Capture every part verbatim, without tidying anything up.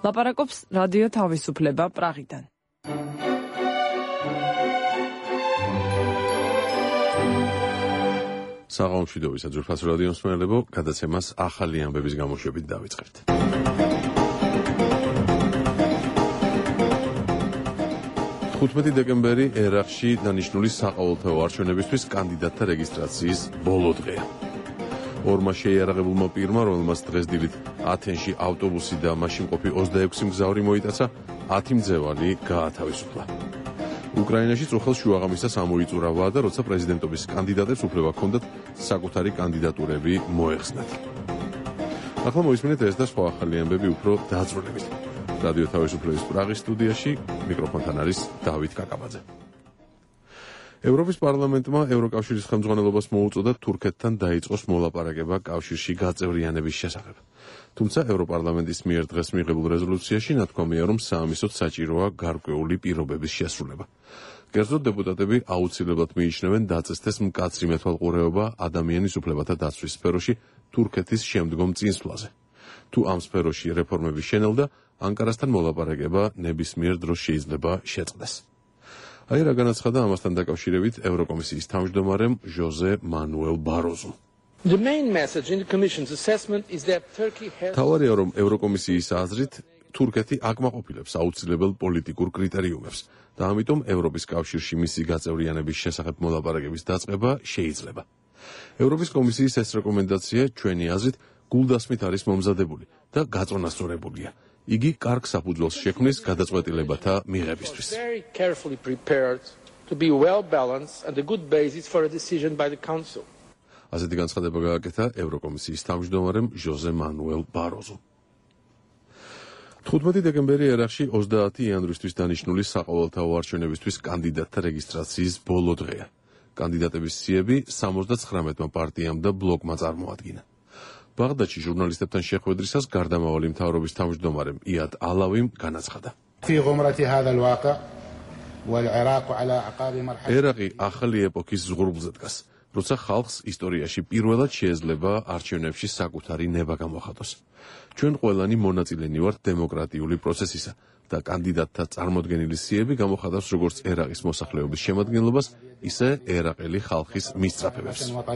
ლაპარაკობს რადიო თავისუფლება პრაღიდან. საღამომშვიდობის აძურფას რადიო მსმენელებო, გადაცემას ახალი ამბების გამოშვებით დავიწყებთ. ხუთმეტი დეკემბერი ერაყში დანიშნული საყოველთაო არჩევნებისთვის კანდიდატთა რეგისტრაციის ბოლო დღეა. ორმა შეიარაღებულმა პირმა, რომელმაც დღეს დილით ათენში ავტობუსი და მაშინ ყოფი ოცდაექვსი მგზავრი მოიტაცა, ათი მძევალი გაათავისუფლა. უკრაინაში წუხელ შუაღამისას ამოიწურავა და როცა პრეზიდენტობის კანდიდატებს უფლება ჰქონდათ საკუთარი კანდიდატურები მოეხსნათ. ახლა მოისმინეთ ეს და სხვა ახალი ამბები უფრო დაწვრილებით. რადიო თავისუფლების პრაღის სტუდიაში მიკროფონთან არის დავით კაკაბაძე. ევროპის პარლამენტმა ევროკავშირის ხელმძღვანელობას მოუწოდა თურქეთთან დაიწყოს მოლაპარაკება კავშირში გაწევრიანების შესახებ. თუმცა ევროპარლამენტის მიერ დღეს მიღებულ რეზოლუციაში ნათქვამია, რომ საამისოდ საჭიროა გარკვეული პირობების შესრულება. კერძოდ დეპუტატები აუცილებლად მიიჩნევენ დაწესდეს მკაცრი მეთვალყურეობა ადამიანის უფლებათა დაცვის სფეროში თურქეთის შემდგომ წინსვლაზე. თუ ამ სფეროში რეფორმები შენელდა, ანკარასთან მოლაპარაკება ნებისმიერ დროს შეიძლება შეწყდეს. აი რა განაცხადა ამასთან დაკავშირებით ევროკომისიის თავმჯდომარემ ჟოზე მანუელ ბაროზომ. თავარია, რომ ევროკომისიის აზრით თურქეთი აკმაყოფილებს აუცილებელ პოლიტიკურ კრიტერიუმებს და ამიტომ ევროპის კავშირში მისი გაწევრიანების შესახებ მოლაპარაკების დაწყება შეიძლება. ევროპის კომისიის ეს რეკომენდაცია ჩვენი აზრით გულდასმით არის მომზადებული და გაწონასწორებულია. იგი კარგ საფუძველს შექმნის გადაწყვეტილებათა მიღებისთვის. ასეთი განცხადება გააკეთა ევროკომისიის თავმჯდომარემ ჟოზე მანუელ ბაროზომ. თხუთმეტი დეკემბერი ერაყში ოცდაათი იანვრისთვის დანიშნული საყოველთაო არჩევნებისთვის კანდიდატთა რეგისტრაციის ბოლო დღეა. კანდიდატების სიები სამოცდაცხრამეტმა პარტიამ და ბლოკმა წარმოადგინა. ბაღდადში ჟურნალისტებთან შეხვედრისას გარდამავალი მთავრობის თავმჯდომარემ იად ალავიმ განაცხადა. ერაყი ახალი ეპოქის ზღურბლზე დგას, როცა ხალხს ისტორიაში პირველად შეეძლება არჩევნებში საკუთარი ნება გამოხატოს. ჩვენ ყველანი მონაწილენი ვართ დემოკრატიული პროცესისა და კანდიდატთა წარმოდგენილი სიები გამოხატავს როგორც ერაყის მოსახლეობის შემადგენლობას, ისე ერაყელი ხალხის მისწრაფებებს.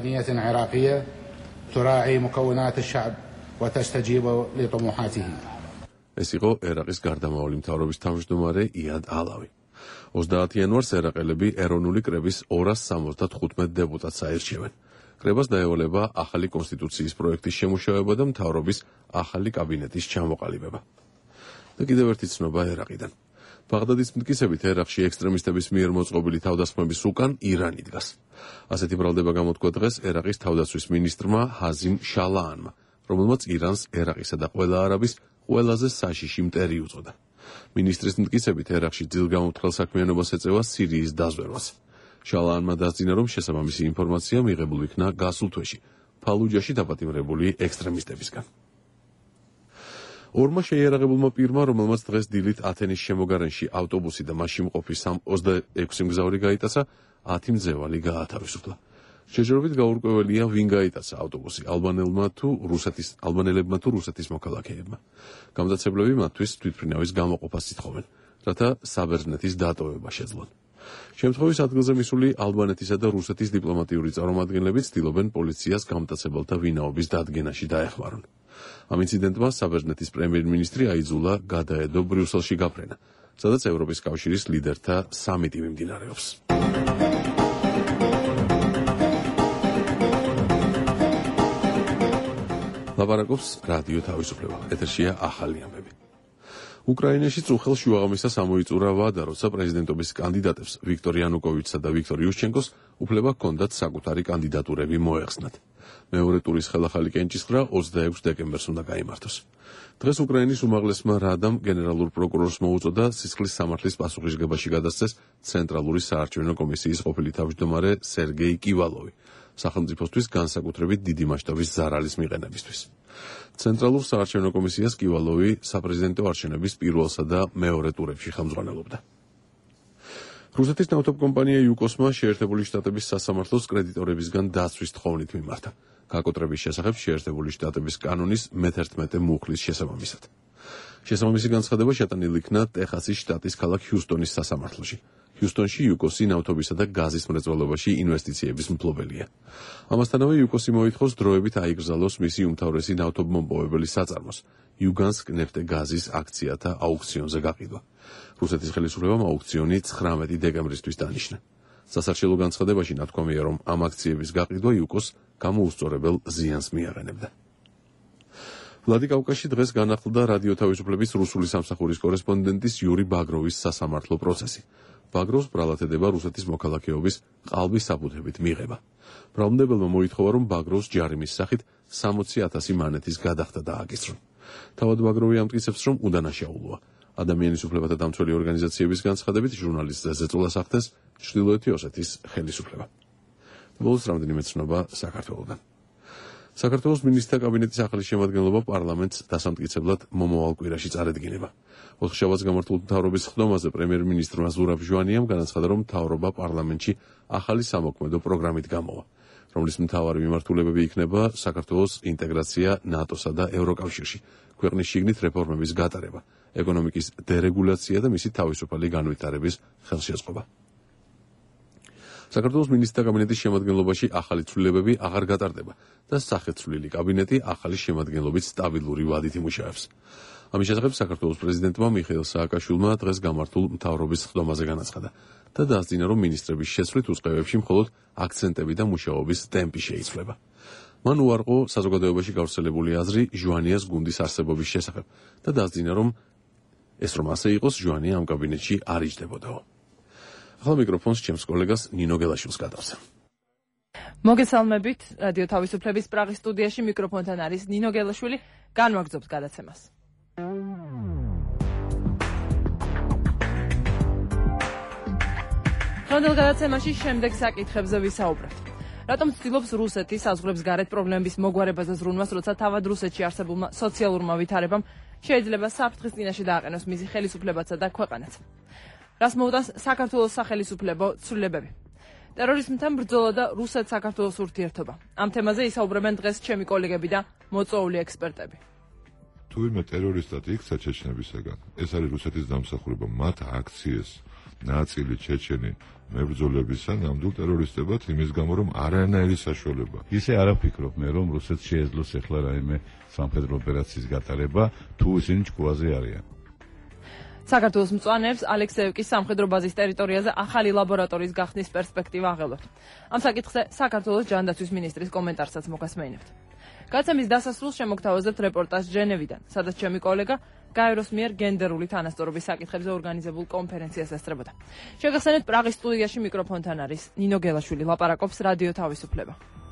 تراعي مكونات الشعب وتستجيب لطموحاته. ეს იყო ერაყის გარდამავალი მთავრობის თავმჯდომარე იად ალავი. ოცდაათი იანვარს ერაყელები ეროვნული კრების ორას სამოცდათხუთმეტ დეპუტატს აირჩევენ. კრებას დაევალება ახალი კონსტიტუციის პროექტის შემუშავება და მთავრობის ახალი კაბინეტის ჩამოყალიბება. და კიდევ ერთი ცნობა ერაყიდან. ბაღდადის მტკიცებით ერაყში ექსტრემისტების მიერ მოწყობილი თავდასხმების უკან ირანი დგას. ასეთი ბრალდება გამოთქვა დღეს ერაყის თავდაცვის მინისტრმა ჰაზიმ შალაანმა, რომელმაც ირანს ერაყისა და ყველა არაბის ყველაზე საშიში მტერი უწოდა. მინისტრის მტკიცებით ერაყში ძილგამოთხელ საქმიანობას ეწევა სირიის დაზვერვას. შალაანმა დასძინა, რომ შესაბამისი ინფორმაცია მიღებული იქნა გასულ თვეში ფალუჯაში დაპატიმრებული ექსტრემისტებისგან. ორმა შეიარაღებულმა პირმა, რომელმაც დღეს დილით ათენის შემოგარენში ავტობუსი და მაშინ ყოფი ოცდაექვსი მგზავრი გაიტაცა, ათი მძევალი გაათავისუფლა. შეჯერობით გაურკვეველია, ვინ გაიტაცა ავტობუსი, ალბანელმა თუ რუსეთის ალბანელებმა თუ რუსეთის მოქალაქეებმა. გამტაცებლები მათთვის თვითმფრინავის გამოყოფას ითხოვენ, რათა საბერძნეთის დატოვება შეძლონ. შემთხვევის ადგილზე მისული ალბანეთისა და რუსეთის დიპლომატიური წარმომადგენლები ცდილობენ პოლიციას გამტაცებელთა ვინაობის დადგენაში დაეხმარონ. ამ ინციდენტმა საბერძნეთის პრემიერ-მინისტრი აიძულა გადაედო ბრიუსელში გაფრენა, სადაც ევროპის კავშირის ლიდერთა სამიტი მიმდინარეობს. ლაპარაკობს რადიო თავისუფლება. ეთერშია ახალი ამბები. უკრაინაში წუხელ შუაღამისას ამოიწურავა და როცა პრეზიდენტობის კანდიდატებს ვიქტორ იანუკოვიჩსა და ვიქტორ იუშჩენკოს უფლება ჰქონდათ საკუთარი კანდიდატურები მოეხსნათ. მეორე ტურის ხელახალი კენჭისყრა ოცდაექვსი დეკემბერს უნდა გაიმართოს. დღეს უკრაინის უმაღლესმა რადამ გენერალურ პროკურორს მოუწოდა სისხლის სამართლის პასუხისგებაში გადასცეს ცენტრალური საარჩევნო კომისიის ყოფილი თავმჯდომარე სერგეი კივალოვი, სახელმწიფოსთვის განსაკუთრებით დიდი მასშტაბის ზარალის მიყენებისთვის. ცენტრალურ საარჩევნო კომისიას კივალოვი საპრეზიდენტო არჩევნების პირველსა და მეორე ტურებში ხელმძღვანელობდა. რუსეთის ნავთობკომპანია იუკოსმა შეერთებული შტატების სასამართლოს კრედიტორებისგან დაცვის თხოვნით მიმართა. გაკოტრების შესახებ შეერთებული შტატების კანონის მეთერთმეტე მუხლის შესაბამისად. შესაბამისი განცხადება შეტანილი იქნა ტეხასის შტატის ქალაქ ჰიუსტონის სასამართლოში. ჰიუსტონში იუკოსი ნავთობისა და გაზის მრეწველობაში ინვესტიციების მფლობელია. ამასთანავე იუკოსი მოითხოვს დროებით აიგრძალოს მისი უმთავრესი ნავთობმომპოვებელი საწარმოს, იუგანსკ ნეფტეგაზის აქციათა აუქციონზე გაყიდვა. რუსეთის ხელისუფლებამ აუქციონი ცხრამეტი დეკემბრისთვის დანიშნა. სასარჩელო განცხადებაში ნათქვამია, რომ ამ აქციების გაყიდვა იუკოს გამოუსწორებელ ზიანს მიაყენებდა. ვლადიკავკაზში დღეს განახლდა რადიო თავისუფლების რუსული სამსახურის კორესპონდენტის იური ბაგროვის სასამართლო პროცესი. ბაგროვს ბრალად ედება რუსეთის მოქალაქეობის ყალბის საფუძვებით მიღება. ბრალმდებელმა მოითხოვა, რომ ბაგროვს ჯარიმის სახით სამოცი ათასი მანეთის გადახდა დააკისრონ. თავად ბაგროვი ამტკიცებს, რომ უდანაშაულოა. ადამიანის უფლებათა დამცველი ორგანიზაციების განცხადებით ჟურნალისტზე ზეწოლას ახდენს ჩრდილოეთი ოსეთის ხელისუფლება. ბოლოს რამდენიმე ცნობა საქართველოდან. საქართველოს მინისტრთა კაბინეტის ახალი შემადგენლობა პარლამენტს დასამტკიცებლად მომავალ კვირაში წარედგინება. ოთხშაბათს გამართულ მთავრობის ხდომაზე პრემიერ-მინისტრმა ზურაბ ჟვანიამ განაცხადა, რომ მთავრობა პარლამენტში ახალი სამოქმედო პროგრამით გამოვა, რომლის მთავარი მიმართულებები იქნება საქართველოს ინტეგრაცია ნატოსა და ევროკავშირში, ქვეყნის შიგნით რეფორმების გატარება, ეკონომიკის დერეგულაცია და მისი თავისუფალი განვითარების ხელშეწყობა. საქართველოს მინისტრთა კაბინეტის შემადგენლობაში ახალი ცვლილებები აღარ გატარდება და სახეცვლილი კაბინეტი ახალი შემადგენლობით სტაბილური ვადით იმუშავებს. ამის შესახებ საქართველოს პრეზიდენტმა მიხეილ სააკაშვილმა დღეს გამართულ მთავრობის ხდომაზე განაცხადა და დაასძინა, რომ მინისტრების შეცვლით უწყებებში მხოლოდ აქცენტები და მუშაობის ტემპი შეიცვლება. მან უარყო საზოგადოებაში გავრცელებული აზრი ჟვანიას გუნდის არსებობის შესახებ და დაასძინა, რომ ეს რომ ასე იყოს, ჟვანია ამ კაბინეტში არ იჯდებოდაო. ახლა მიკროფონს ჩემს კოლეგას ნინო გელაშვილს გადავსე. მოგესალმებით, რადიო თავისუფლების პრაღის სტუდიაში მიკროფონთან არის ნინო გელაშვილი, განვაგრძობთ გადაცემას. დღევანდელ გადაცემაში შემდეგ საკითხებზე ვისაუბრებთ. რატომ ცდილობს რუსეთი საზღვრებს გარეთ პრობლემების მოგვარებას და ზრუნვას, როცა თავად რუსეთში არსებულმა სოციალურმა ვითარებამ შეიძლება საფრთხის წინაშე დააყენოს მისი ხელისუფლებაცა და ქვეყანაც. რას მოუტანს საქართველოს სახელისუფლებო ცვლილებები? ტერორიზმთან ბრძოლა და რუსეთ-საქართველოს ურთიერთობა. ამ თემაზე ისაუბრებენ დღეს ჩემი კოლეგები და მოწვეული ექსპერტები. თუ ვინმე ტერორისტად იქცა ჩეჩნებისაგან, ეს არის რუსეთის დამსახურება, მათ აქციეს ნაწილი ჩეჩენი მებრძოლებისა ნამდვილ ტერორისტებად იმის გამო, რომ არანაირი საშუალება. ისე არ ვფიქრობ მე, რომ რუსეთს შეეძლოს ახლა რაიმე სამხედრო ოპერაციის გატარება, თუ ისინი ჭკუაზე არიან. საქართველოს მწვანეებს ალექსეევკის სამხედრო ბაზის ტერიტორიაზე ახალი ლაბორატორიის გახსნის პერსპექტივა აღელვათ. ამ საკითხზე საქართველოს ჯანდაცვის მინისტრის კომენტარსაც მოგასმენებთ. გადაცემის დასასრულს შემოგთავაზებთ რეპორტაჟ ჟენევიდან, სადაც ჩემი კოლეგა გაეროს მიერ გენდერული თანასწორობის საკითხებზე ორგანიზებულ კონფერენციას ესწრებოდა. შეგახსენებთ, პრაღის სტუდიაში მიკროფონთან არის ნინო გელაშვილი, ლაპარაკობს რადიო თავისუფლება.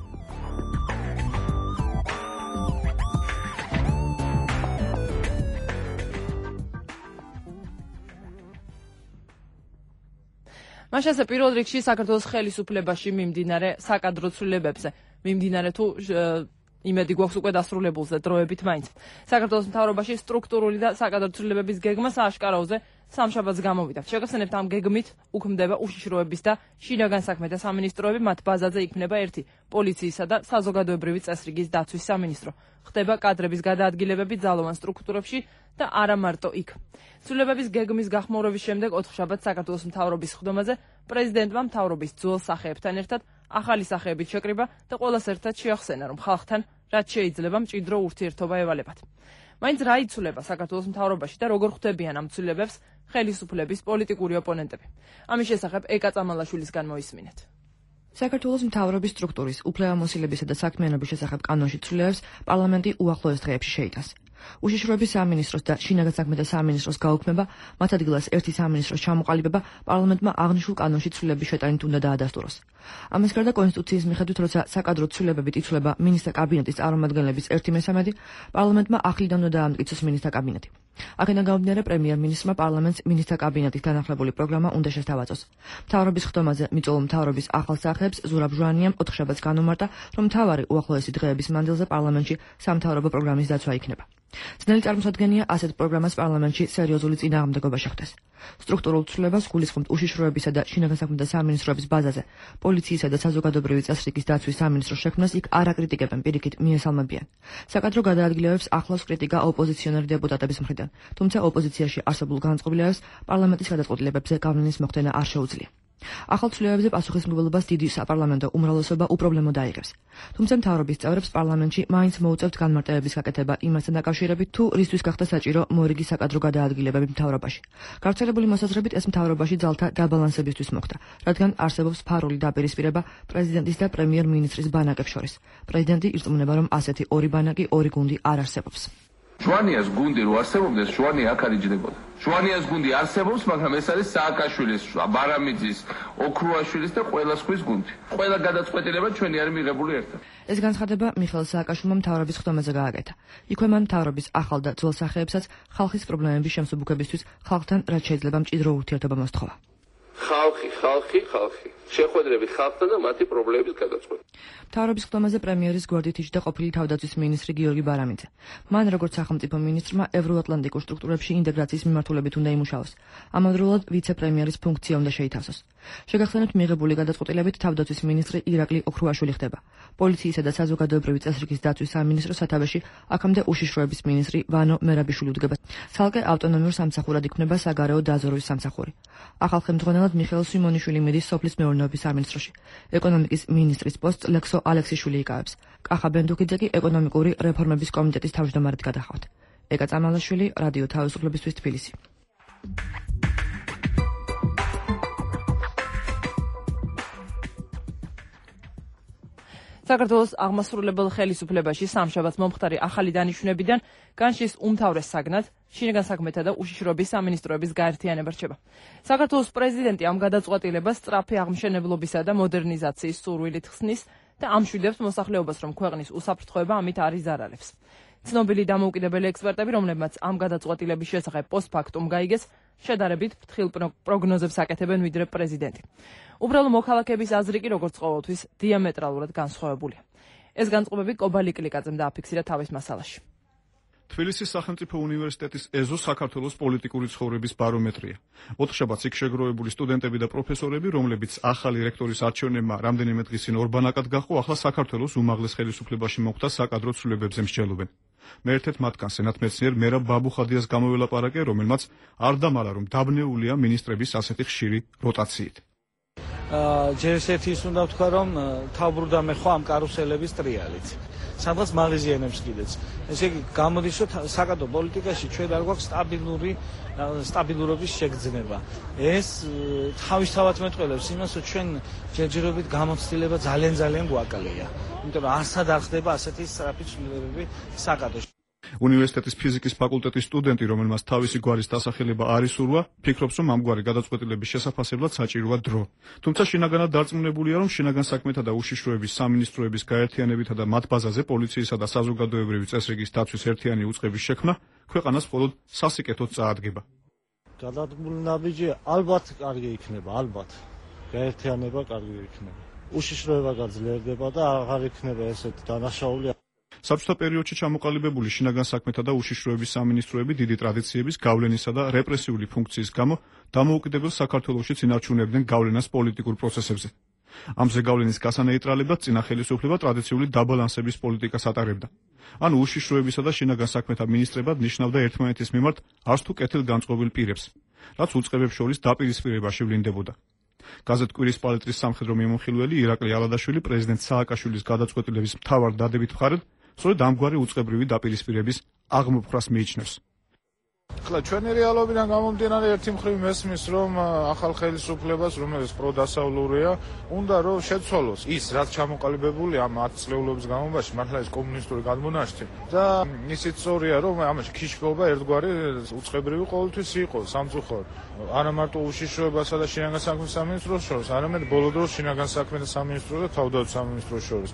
მაშასე პირველ რიგში საქართველოს ხელისუფლებაში მიმდინარე საკადრო ცვლილებებზე, მიმდინარე თუ იმედი გვაქვს უკვე დასრულებულზე დროებით მაინც. საქართველოს მთავრობაში სტრუქტურული და საკადრო ცვლილებების გეგმა სააშკაროზე სამშაბათს გამოვიდა. შეგახსენებთ, ამ გეგმით უქმდება უშიშროების და შინაგან საქმეთა სამინისტროები, მათ ბაზაზე იქმნება ერთი პოლიციისა და საზოგადოებრივი წესრიგის დაცვის სამინისტრო. ხდება კადრების გადაადგილებები ძალოვან სტრუქტურებში და არა მარტო იქ. ცვლილებების გეგმის გახმაურების შემდეგ ოთხშაბათს საქართველოს მთავრობის ხდომაზე პრეზიდენტმა მთავრობის ძველ სახეებთან ერთად ახალი სახეებით შეკრიბა და ყველას ერთად შეახსენა, რომ ხალხთან რაც შეიძლება მჭიდრო ურთიერთობა ევალებათ. მაინც რა იცვლება საქართველოს მთავრობაში და როგორ ხვდებიან ამ ცვლილებებს ხელისუფლების პოლიტიკური ოპონენტები. ამის შესახებ ეკა წამალაშვილისგან მოისმინეთ. საქართველოს მთავრობის სტრუქტურის, უფლებამოსილებისა და საქმიანობის შესახებ კანონში ცვლილებებს პარლამენტი უახლოეს დღეებში შეიტანს. უშიშროების სამინისტროს და შინაგან საქმეთა სამინისტროს გაუქმება, მათ ადგილას ერთი სამინისტროს ჩამოყალიბება პარლამენტმა აღნიშნულ კანონში ცვლილებების შეტანით უნდა დაადასტუროს. ამას გარდა კონსტიტუციის მიხედვით, როცა საკადრო ცვლილებებით იცვლება მინისტრთა კაბინეტის წარმომადგენლების ერთი მესამედი, პარლამენტმა ახლიდან უნდა დაამტკიცოს მინისტრთა კაბინეტი. აქედან გამომდინარე, პრემიერ-მინისტრმა პარლამენტს მინისტრთა კაბინეტის განახლებული პროგრამა უნდა შესთავაზოს. მთავრობის ხდომაზე მიწვეულ მთავრობის ახალ სახეებს ზურაბ ჟვანიამ ოთხშაბათს განუმარტა, რომ მთავარი უახლოესი დღეების მანძილზე პარლამენტში სამთავრობო პროგრამის დაცვა იქნება. ძნელი წარმოსადგენია ასეთ პროგრამას პარლამენტში სერიოზული წინააღმდეგობა შეხვდეს. სტრუქტურულ ცვლილებას გულისხმობთ უშიშროებისა და შინაგან საქმეთა სამინისტროების ბაზაზე პოლიციისა და საზოგადოებრივი წესრიგის დაცვის სამინისტროს შექმნას იქ არ აკრიტიკებენ, პირიქით მიესალმებიან. საკადრო გადაადგილებებს ახლავს კრიტიკა ოპოზიციონერი დეპუტატების მხრიდან, თუმცა ოპოზიციაში არსებულ განწყობილებას პარლამენტის გადაწყვეტილებებზე გავლენის მოხდენა არ შეუძლია. ახალ ცვლილებებზე პასუხისმგებლობას დიდი საპარლამენტო უმრავლესობა უპრობლემოდ აიღებს. თუმცა მთავრობის წევრებს პარლამენტში მაინც მოუწევთ განმარტებების გაკეთება იმასთან დაკავშირებით, თუ რისთვის გახდა საჭირო მორიგი საკადრო გადაადგილებები მთავრობაში. გავრცელებული მოსაზრებით ეს მთავრობაში ძალთა დაბალანსებისთვის მოხდა, რადგან არსებობს ფარული დაპირისპირება პრეზიდენტის და პრემიერ-მინისტრის ბანაკებს შორის. პრეზიდენტი ირწმუნება, რომ ასეთი ორი ბანაკი, ორი გუნდი არ არსებობს. ჟვანიას გუნდი რო არსებობდეს, ჟვანია აქ არ იჯდებოდა. ჟვანიას გუნდი არსებობს, მაგრამ ეს არის სააკაშვილის, ბარამიძის, ოქრუაშვილის და ყველა სხვის გუნდი. ყველა გადაწყვეტილება ჩვენი არის მიღებული ერთად. ეს განცხადება მიხეილ სააკაშვილმა მთავრობის ხდომაზე გააკეთა. იქვე მან მთავრობის ახალ და ძველ სახეებსაც ხალხის პრობლემების შემსუბუქებისთვის ხალხთან რაც შეიძლება მჭიდრო ურთიერთობა მოსთხოვა. ხალხი, ხალხი, ხალხი. შეხვედრები ხალხთან და მათი პრობლემების გადაწყვეტა. მთავრობის ხდომაზე პრემიერის გვერდით იჯდა ყოფილი თავდაცვის მინისტრი გიორგი ბარამიძე. მან როგორც სახელმწიფო მინისტრმა ევროატლანტიკურ სტრუქტურებში ინტეგრაციის მიმართულებით უნდა იმუშაოს. ამავდროულად ვიცე-პრემიერის ფუნქცია უნდა შეითავსოს. შეგახსენებთ, მიღებული გადაწყვეტილებით თავდაცვის მინისტრი ირაკლი ოქრუაშვილი ხდება. პოლიციისა და საზოგადოებრივი წესრიგის დაცვის სამინისტროს სათავეში აქამდე უშიშროების მინისტრი ვანო მერაბიშვილი უდგება. ცალკე ავტონომიურ სამსახურად იქმნება საგარეო დაზვერვის სამსახური. ახალ ხელმძღვანელად მიხეილ სიმონიშვილი მიდის სოფლის მეურნეობის სამინისტროში. ეკონომიკის მინისტრის პოსტს ლექსო ალექსიშვილი იკავებს. კახა ბენდუკიძე კი ეკონომიკური რეფორმების კომიტეტის თავმჯდომარედ გადახავთ. ეკა წამალაშვილი, რადიო თავისუფლებისთვის, თბილისი. საქართველოს აღმასრულებელ ხელისუფლებაში სამშაბათს მომხდარი ახალი დანიშვნებიდან განშის უმთავრეს საგნად შინაგან საქმეთა და უშიშროების სამინისტროების გაერთიანება რჩება. საქართველოს პრეზიდენტი ამ გადაწყვეტილებას სწრაფი აღმშენებლობისა და მოდერნიზაციის სურვილით ხსნის და ამშვიდებს მოსახლეობას, რომ ქვეყნის უსაფრთხოება ამით არ იზარალებს. ცნობილი დამოუკიდებელი ექსპერტები, რომლებმაც ამ გადაწყვეტილების შესახებ პოსტფაქტუმ გაიგეს, შედარებით ფრთხილ პროგნოზებს აკეთებენ ვიდრე პრეზიდენტი. უბრალო მოქალაქეების აზრი კი როგორც ყოველთვის დიამეტრალურად განსხვავებულია. ეს განწყობები კობალი კლიკაძემ დააფიქსირა თავის მასალაში. თბილისის სახელმწიფო უნივერსიტეტის ეზო საქართველოს პოლიტიკური ცხოვრების ბარომეტრია. ოთხშაბათს იქ შეგროვებული სტუდენტები და პროფესორები, რომლებიც ახალი რექტორის არჩევნებმა რამდენიმე დღის წინ ორბანაკად გაჰყო, ახლა საქართველოს უმაღლეს ხელისუფლებაში მოხდა საკადრო ცვლილებებზე მსჯელობენ. მე ერთ-ერთ მათგან სენატ-მეცნიერ მერაბ ბაბუხადიას გამოველაპარაკე, რომელმაც არ დამალა, რომ დაბნეულია მინისტრების ასეთი ხშირი როტაციით. ჯერ ერთი ის უნდა ვთქვა, რომ თავბრუდა მე ხო ამ კარუსელების ტრიალით. სადღაც მაღაზიანებს კიდეც. ესე იგი გამოდის, რომ საკადრო პოლიტიკაში ჩვენ არ გვაქვს სტაბილური სტაბილურობის შეგრძნება. ეს თავისთავად მეტყველებს იმას, რომ ჩვენ ჯერჯერობით გამოცდილება ძალიან ძალიან გვაკლია. იმიტომ რომ არსად არ ხდება ასეთი სწრაფი ცვლილებები საკადროში. უნივერსიტეტის ფიზიკის ფაკულტეტის სტუდენტი, რომელმაც თავისი გვარის დასახელება არ ისურვა, ფიქრობს, რომ ამგვარი გადაწყვეტილების შესაფასებლად საჭიროა დრო. თუმცა შინაგანად დარწმუნებულია, რომ შინაგან საქმეთა და უშიშროების სამინისტროების გაერთიანებითა და მათ ბაზაზე პოლიციისა და საზოგადოებრივი წესრიგის დაცვის ერთიანი უწყების შექმნა ქვეყანას მხოლოდ სასიკეთოდ წაადგება. გადადგმული ნაბიჯი ალბათ კარგი იქნება, ალბათ. გაერთიანება კარგი იქნება. უშიშროება გაძლიერდება და აღარ იქნება ესეთი დანაშაული. საბჭოთა პერიოდში ჩამოყალიბებული შინაგან საქმეთა და უშიშროების სამინისტროები დიდი ტრადიციების, გავლენისა და რეპრესიული ფუნქციის გამო დამოუკიდებელ საქართველოშიც ინარჩუნებდნენ გავლენას პოლიტიკურ პროცესებზე. ამ ზეგავლენის გასანეიტრალებლად წინა ხელისუფლება ტრადიციული დაბალანსების პოლიტიკას ატარებდა. ანუ უშიშროებისა და შინაგან საქმეთა მინისტრებად ნიშნავდა ერთმანეთის მიმართ არც თუ კეთილგანწყობილ პირებს, რაც უწყებებს შორის დაპირისპირებაში ვლინდებოდა. გაზეთ კვირის პალატრის სამხედრო მიმოხილველი ირაკლი ალადაშვილი პრეზიდენტ სააკაშვილის გადაწყვეტილების მთავარ დადებით მხარედ სწორედ ამგვარი უწყებრივი დაპირისპირების აღმოფხრას მიიჩნევს. ხლა ჩვენი რეალობიდან გამომდინარე ერთი მხრივ მესმის, რომ ახალ ხელისუფლებას, რომელიც პროდასავლურია, უნდა რომ შეცვალოს ის, რაც ჩამოყალიბებული ამ ათი წლეულობის განმავლობაში, მართლა ის კომუნისტური გადმონაშთი და ისიც სწორია, რომ ამაში ქიშქობა ერთგვარი უწყებრივი ყოველთვის იყო სამწუხაროდ. არა მარტო უშიშროებასა და შინაგან საქმეთა სამინისტროს შორის, არამედ ბოლო დროს შინაგან საქმეთა სამინისტროს და თავდაცვის სამინისტროს შორის.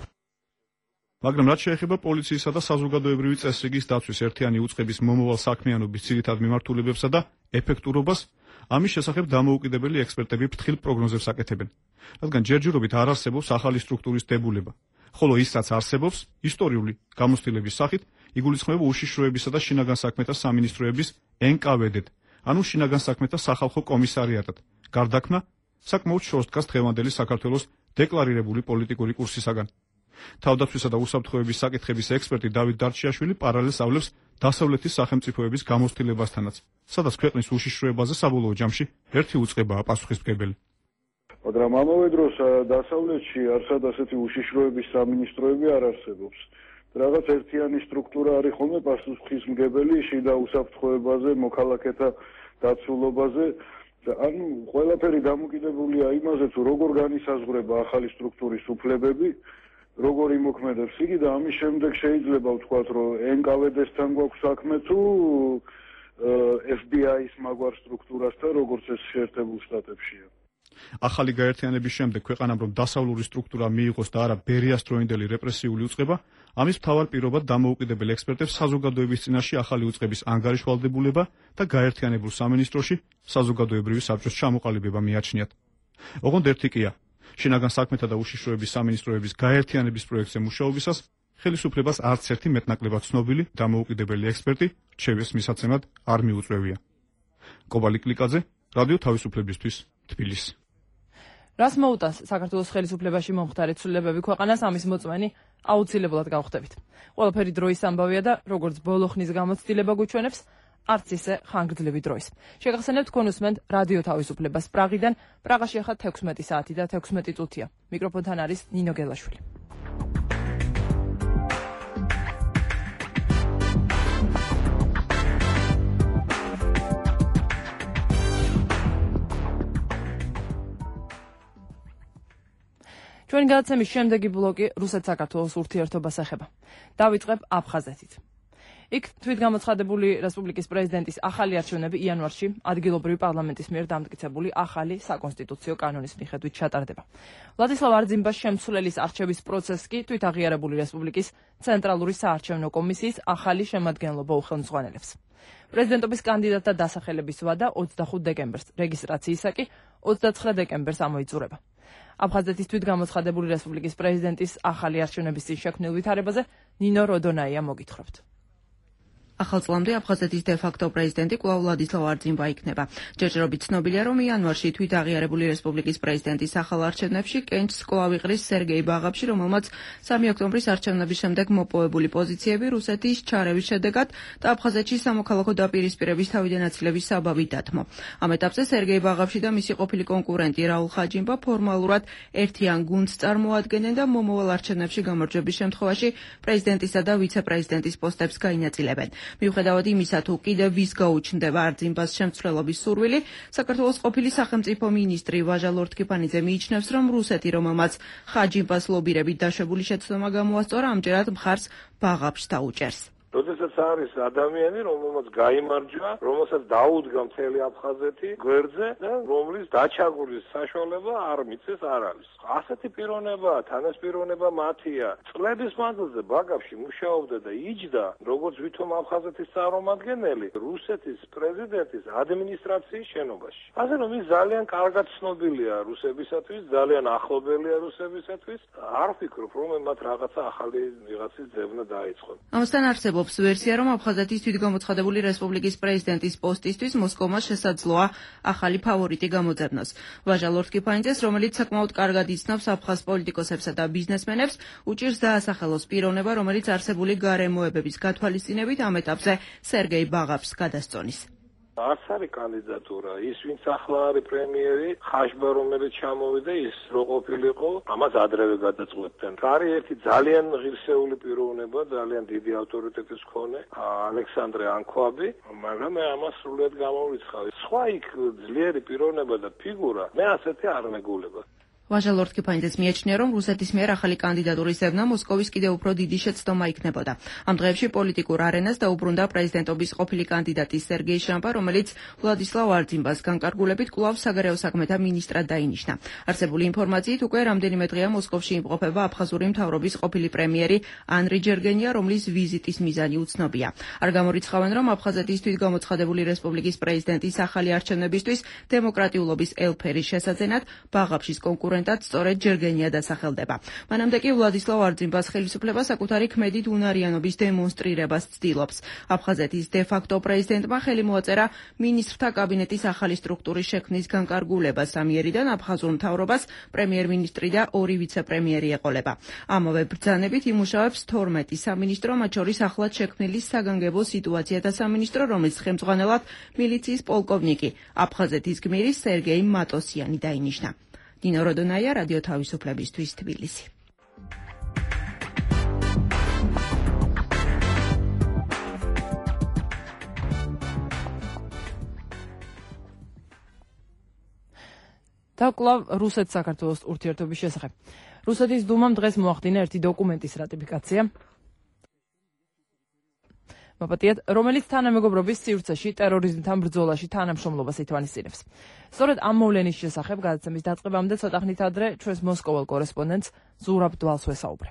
მაგრამ რაც შეეხება პოლიციისა და საზოგადოებრივი წესრიგის დაცვის ერთიანი უწყების მომავალ საქმიანობის ძირითად მიმართულებებსა და ეფექტურობას, ამის შესახებ დამოუკიდებელი ექსპერტები ფრთხილ პროგნოზებს აკეთებენ, რადგან ჯერჯერობით არ არსებობს ახალი სტრუქტურის დებულება, ხოლო ის, რაც არსებობს, ისტორიული გამოცდილების სახით, იგულისხმება უშიშროებისა და შინაგან საქმეთა სამინისტროების ენ კა ვე დ-ად, ანუ შინაგან საქმეთა სახალხო კომისარიატად. გარდაქმნა საკმაოდ შორს დგას დღევანდელი საქართველოს დეკლარირებული პოლიტიკური კურსისაგან. თავდაცვისა და უსაფრთხოების საკითხების ექსპერტი დავით დარჩიაშვილი პარალელს ავლებს დასავლეთის სახელმწიფოების გამოცდილებასთანაც, სადაც ქვეყნის უშიშროებაზე საბოლოო ჯამში ერთი უწყებაა პასუხისმგებელი. მაგრამ ამავე დროს დასავლეთში არსად ასეთი უშიშროების სამინისტროები არ არსებობს. რაღაც ერთიანი სტრუქტურა არის ხოლმე პასუხისმგებელი შიდა უსაფრთხოებაზე, მოქალაქეთა დაცულობაზე. ანუ ყველაფერი დამოკიდებულია იმაზე, თუ როგორ განისაზღვრება ახალი სტრუქტურის უფლებები, როგორ იმოქმედებს იგი და ამის შემდეგ შეიძლება ვთქვათ, რომ ენ კა ვე დესთან გვაქვს საქმე თუ ეფ ბი აის მაგვარ სტრუქტურასთან, როგორც ეს შეერთებულ შტატებშია. ახალი გაერთიანების შემდეგ ქვეყანამ რომ დასავლური სტრუქტურა მიიღოს და არა ბერიას დროინდელი რეპრესიული უწყება, ამის მთავარ პირობად დამოუკიდებელ ექსპერტებს საზოგადოების წინაშე ახალი უწყების ანგარიშვალდებულება და გაერთიანებულ სამინისტროში საზოგადოებრივი საბჭოს ჩამოყალიბება მიაჩნიათ. ოღონდ ერთი კია, შინაგან საქმეთა და უშიშროების სამინისტროების გაერთიანების პროექტზე მუშაობისას ხელისუფლებას არც ერთი მეტნაკლებად ცნობილი დამოუკიდებელი ექსპერტი რჩევის მისაცემად არ მიუწვევია. კობალი კლიკაძე, რადიო თავისუფლებისთვის, თბილისი. რას მოუტანს საქართველოს ხელისუფლებაში მომხდარი ცვლილებები ქვეყანას, ამის მოწმენი აუცილებლად გავხდებით. ყველაფერი დროის ამბავია და როგორც ბოლო ხნის გამოცდილება გვიჩვენებს, არც ისე ხანგრძლივი დროის. შეგახსენებთ კონუსმენტ რადიო თავისუფლებას პრაღიდან. პრაღაში ახლა თექვსმეტი საათი და თექვსმეტი წუთია. მიკროფონთან არის ნინო გელაშვილი. ჩვენი გადაცემის შემდეგი ბლოკი რუსეთ-საქართველოს ურთიერთობას ეხება. დავიწყებ აფხაზეთით. იქ თვითგამოცხადებული რესპუბლიკის პრეზიდენტის ახალი არჩევნები იანვარში ადგილობრივი პარლამენტის მიერ დამტკიცებული ახალი საკონსტიტუციო კანონის მიხედვით ჩატარდება. ვლადისლავ არძიმბას შემცვლელის არჩევის პროცესს კი თვითაღიარებული რესპუბლიკის ცენტრალური საარჩევნო კომისიის ახალი შემადგენლობა უხელმძღვანელებს. პრეზიდენტობის კანდიდატთა დასახელების ვადა ოცდახუთ დეკემბერს, რეგისტრაციისა კი ოცდაცხრა დეკემბერს ამოიწურება. აფხაზეთის თვითგამოცხადებული რესპუბლიკის პრეზიდენტის ახალი არჩევნების წინ შექმნილ ვითარებაზე ნინო როდონაია მოგითხრობთ. ახალ წლამდე აფხაზეთის დე-ფაქტო პრეზიდენტი კვლავ ვლადისლავ არძიმბა იქნება. ჯერჯერობით ცნობილია, რომ იანვარში თვითაღიარებული რესპუბლიკის პრეზიდენტის ახალ არჩევნებში კენჭს კვლავ იყრის სერგეი ბაღაფში, რომელმაც სამი ოქტომბრის არჩევნების შემდეგ მოპოვებული პოზიციები რუსეთის ჩარევის შედეგად და აფხაზეთში სამოქალაქო დაპირისპირების თავიდან აცილების საბაბით დათმო. ამ ეტაპზე სერგეი ბაღაფში და მისი ყოფილი კონკურენტი რაულ ხაჯიმბა ფორმალურად ერთიან გუნდს წარმოადგენენ და მომავალ არჩევნებში გამარჯვების შემთხვევაში პრეზიდენტისა და ვიცე-პრეზიდენტის პოსტებს გაინაწილებენ. მიუხედავად იმისა, თუ კიდევ ვის გაუჩნდება არძიმბას შემცვლელობის სურვილი, საქართველოს ყოფილი სახელმწიფო მინისტრი ვაჟა ლორთქიფანიძე მიიჩნევს, რომ რუსეთი, რომელმაც ხაჯიმბას ლობირებით დაშვებული შეცდომა გამოასწორა, ამჯერად მხარს ბაღაფშს დაუჭერს. როდესაც არის ადამიანი, რომელმაც გაიმარჯვა, რომელსაც დაუდგა მთელი აფხაზეთი გვერდზე და რომლის დაჩაგურის საშუალება არ მიწეს არ არის. ასეთი პიროვნება, თანასპიროვნება მათია. წლების მანძილზე ბაღაფში მუშაობდა და იჯდა, როგორც ვითომ აფხაზეთის წარმომადგენელი რუსეთის პრეზიდენტის ადმინისტრაციის შენობაში. ასე რომ ის ძალიან კარგად ცნობილია რუსებისათვის, ძალიან ახლობელია რუსებისათვის. არ ვფიქრობ, რომ მათ რაღაცა ახალი ვიღაცის ძებნა დაიწყო. ამასთან არსებობს ვერსია, რომ აფხაზეთის თვითგამოცხადებული რესპუბლიკის პრეზიდენტის პოსტისთვის მოსკოვმა შესაძლოა ახალი ფავორიტი გამოძებნოს. ვაჟა ლორთქიფანიძეს, რომელიც საკმაოდ კარგად იცნობს აფხაზ პოლიტიკოსებსა და ბიზნესმენებს, უჭირს დაასახელოს პიროვნება, რომელიც არსებული გარემოებების გათვალისწინებით ამ ეტაპზე სერგეი ბაღაფს გადასწონის. არც არის კანდიდატურა, ის ვინც ახლა არის პრემიერი, ხაჟბა რომელიც ჩამოვიდა, ის რო ყოფილიყო, ამას ადრევე გადაწყვეტდნენ. არის ერთი ძალიან ღირსეული პიროვნება, ძალიან დიდი ავტორიტეტის მქონე, ალექსანდრე ანქვაბი, მაგრამ მე ამას სრულად გამოვიცხავი. სხვა იქ ძლიერი პიროვნება და ფიგურა, მე ასეთი არ მეგულება. ვაჟა ლორთქიფანიძეს მიაჩნია, რომ რუსეთის მიერ ახალი კანდიდატურის ზევნა მოსკოვის კიდევ უფრო დიდი შეცდომა იქნებოდა. ამ დღეებში პოლიტიკურ არენას დაუბრუნდა პრეზიდენტობის ყოფილი კანდიდატი სერგეი შამპა, რომელიც ვლადისლავ არძიმბას განკარგულებით კვლავ საგარეო საქმეთა მინისტრად დაინიშნა. არსებული ინფორმაციით უკვე რამდენიმე დღეა მოსკოვში იმყოფება აფხაზური მთავრობის ყოფილი პრემიერი ანრი ჯერგენია, რომლის ვიზიტის მიზანი უცნობია. არ გამორიცხავენ, რომ აფხაზეთის თვითგამოცხადებული რესპუბლიკის პრეზიდენტის ახალი არჩევნებისთვის დემოკრატიულობის ელფერის შესაძენად ბაღაფშის კონკურენტი დოკუმენტად სწორედ ჯერგენია დასახელდება. მანამდე კი ვლადისლავ არძიმბას ხელისუფლება საკუთარი ქმედით უნარიანობის დემონსტრირებას ცდილობს. აფხაზეთის დე-ფაქტო პრეზიდენტმა ხელი მოაწერა მინისტრთა კაბინეტის ახალი სტრუქტურის შექმნის განკარგულებას. ამიერიდან აფხაზურ მთავრობას პრემიერ-მინისტრი და ორი ვიცე-პრემიერი ეყოლება. ამავე ბრძანებით იმუშავებს თორმეტი სამინისტრო, მათ შორის ახლად შექმნილი საგანგებო სიტუაციათა სამინისტრო, რომლის ხელმძღვანელად მილიციის პოლკოვნიკი აფხაზეთის გმირი სერგეი მატოსიანი დაინიშნა. დინო როდონაია, რადიო თავისუფლებისთვის, თბილისი. და კვლავ რუსეთ-საქართველოს ურთიერთობის შესახებ. რუსეთის დუმამ დღეს მოახდინა ერთი დოკუმენტის რატიფიკაცია, მაპატიეთ, რომელიც თანამეგობრობის სივრცეში ტერორიზმთან ბრძოლაში თანამშრომლობას ითვალისწინებს. სწორედ ამ მოვლენის შესახებ გადაცემის დაწყებამდე ცოტა ხნით ადრე ჩვენს მოსკოველ კორესპონდენტს ზურაბ დვალს ვესაუბრე.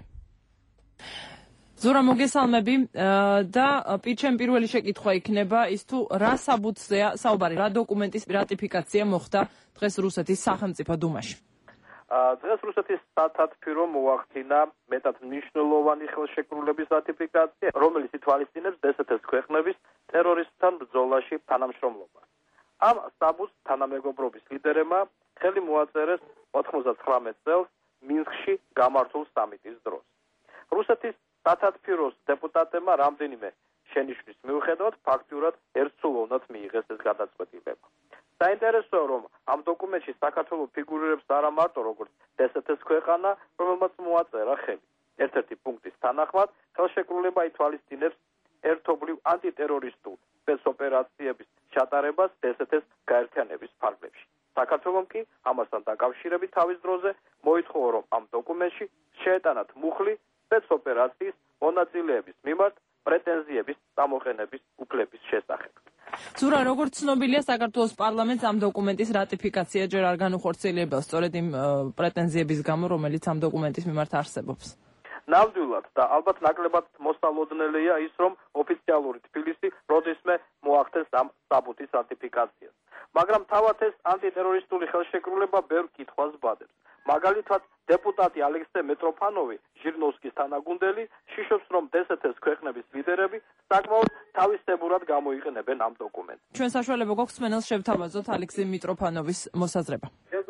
ზურა, მოგესალმები და ჩემი პირველი შეკითხვა იქნება ის თუ რა საბუთზეა საუბარი, რა დოკუმენტის რატიფიკაცია მოხდა დღეს რუსეთის სახელმწიფო დუმაში. დღეს რუსეთის სათათბირო მოახდინა მეტად მნიშვნელოვანი ხელშეკრულების რატიფიკაცია, რომელიც ითვალისწინებს დსთ-ს ქვეყნების ტერორიზმთან ბრძოლაში თანამშრომლობას. ამ საბუთს თანამეგობრობის ლიდერებმა ხელი მოაწერეს ოთხმოცდათხრამეტ წელს მინსკში გამართულ სამიტის დროს. რუსეთის სათათბიროს დეპუტატებმა რამდენიმე შენიშვნის მიუხედავად ფაქტურად ერთსულოვნად მიიღეს ეს გადაწყვეტილება. საინტერესოა, რომ ამ დოკუმენტში საქართველო ფიგურირებს არა მარტო როგორც დსთ-ს ქვეყანა, რომელმაც მოაწერა ხელი. ერთ-ერთი პუნქტის თანახმად, ხელშეკრულება ითვალისწინებს ერთობლივ ანტიტერორისტულ სპეცოპერაციების ჩატარებას დსთ-ს გაერთიანების ფარგლებში. საქართველომ კი ამასთან დაკავშირებით თავის დროზე მოითხოვა, რომ ამ დოკუმენტში შეეტანათ მუხლი სპეცოპერაციის მონაწილეების მიმართ პრეტენზიების გამოყენების უფლების შესახებ. ზურა, როგორც ცნობილია, საქართველოს პარლამენტს ამ დოკუმენტის რატიფიკაცია ჯერ არ განუხორციელებდა, სწორედ იმ პრეტენზიების გამო, რომელიც ამ დოკუმენტის მიმართ არსებობს. ნამდვილად და ალბათ ნაკლებად მოსალოდნელია ის, რომ ოფიციალური თბილისი როდესმე მოახდენს ამ საბუთის რატიფიკაციას. მაგრამ თავად ეს ანტიტერორისტული ხელშეკრულება ბევრ კითხვას ბადებს. მაგალითად, დეპუტატი ალექსე მეტროფანოვი, ჟირნოვსკის თანაგუნდელი, შიშობს, რომ დსთ-ს ქვეყნების ლიდერები საკმაოდ თავისებურად გამოიყენებენ ამ დოკუმენტს. ჩვენ საშუალება გვაქვს მსმენელს შევთავაზოთ ალექსე მიტროფანოვის მოსაზრება.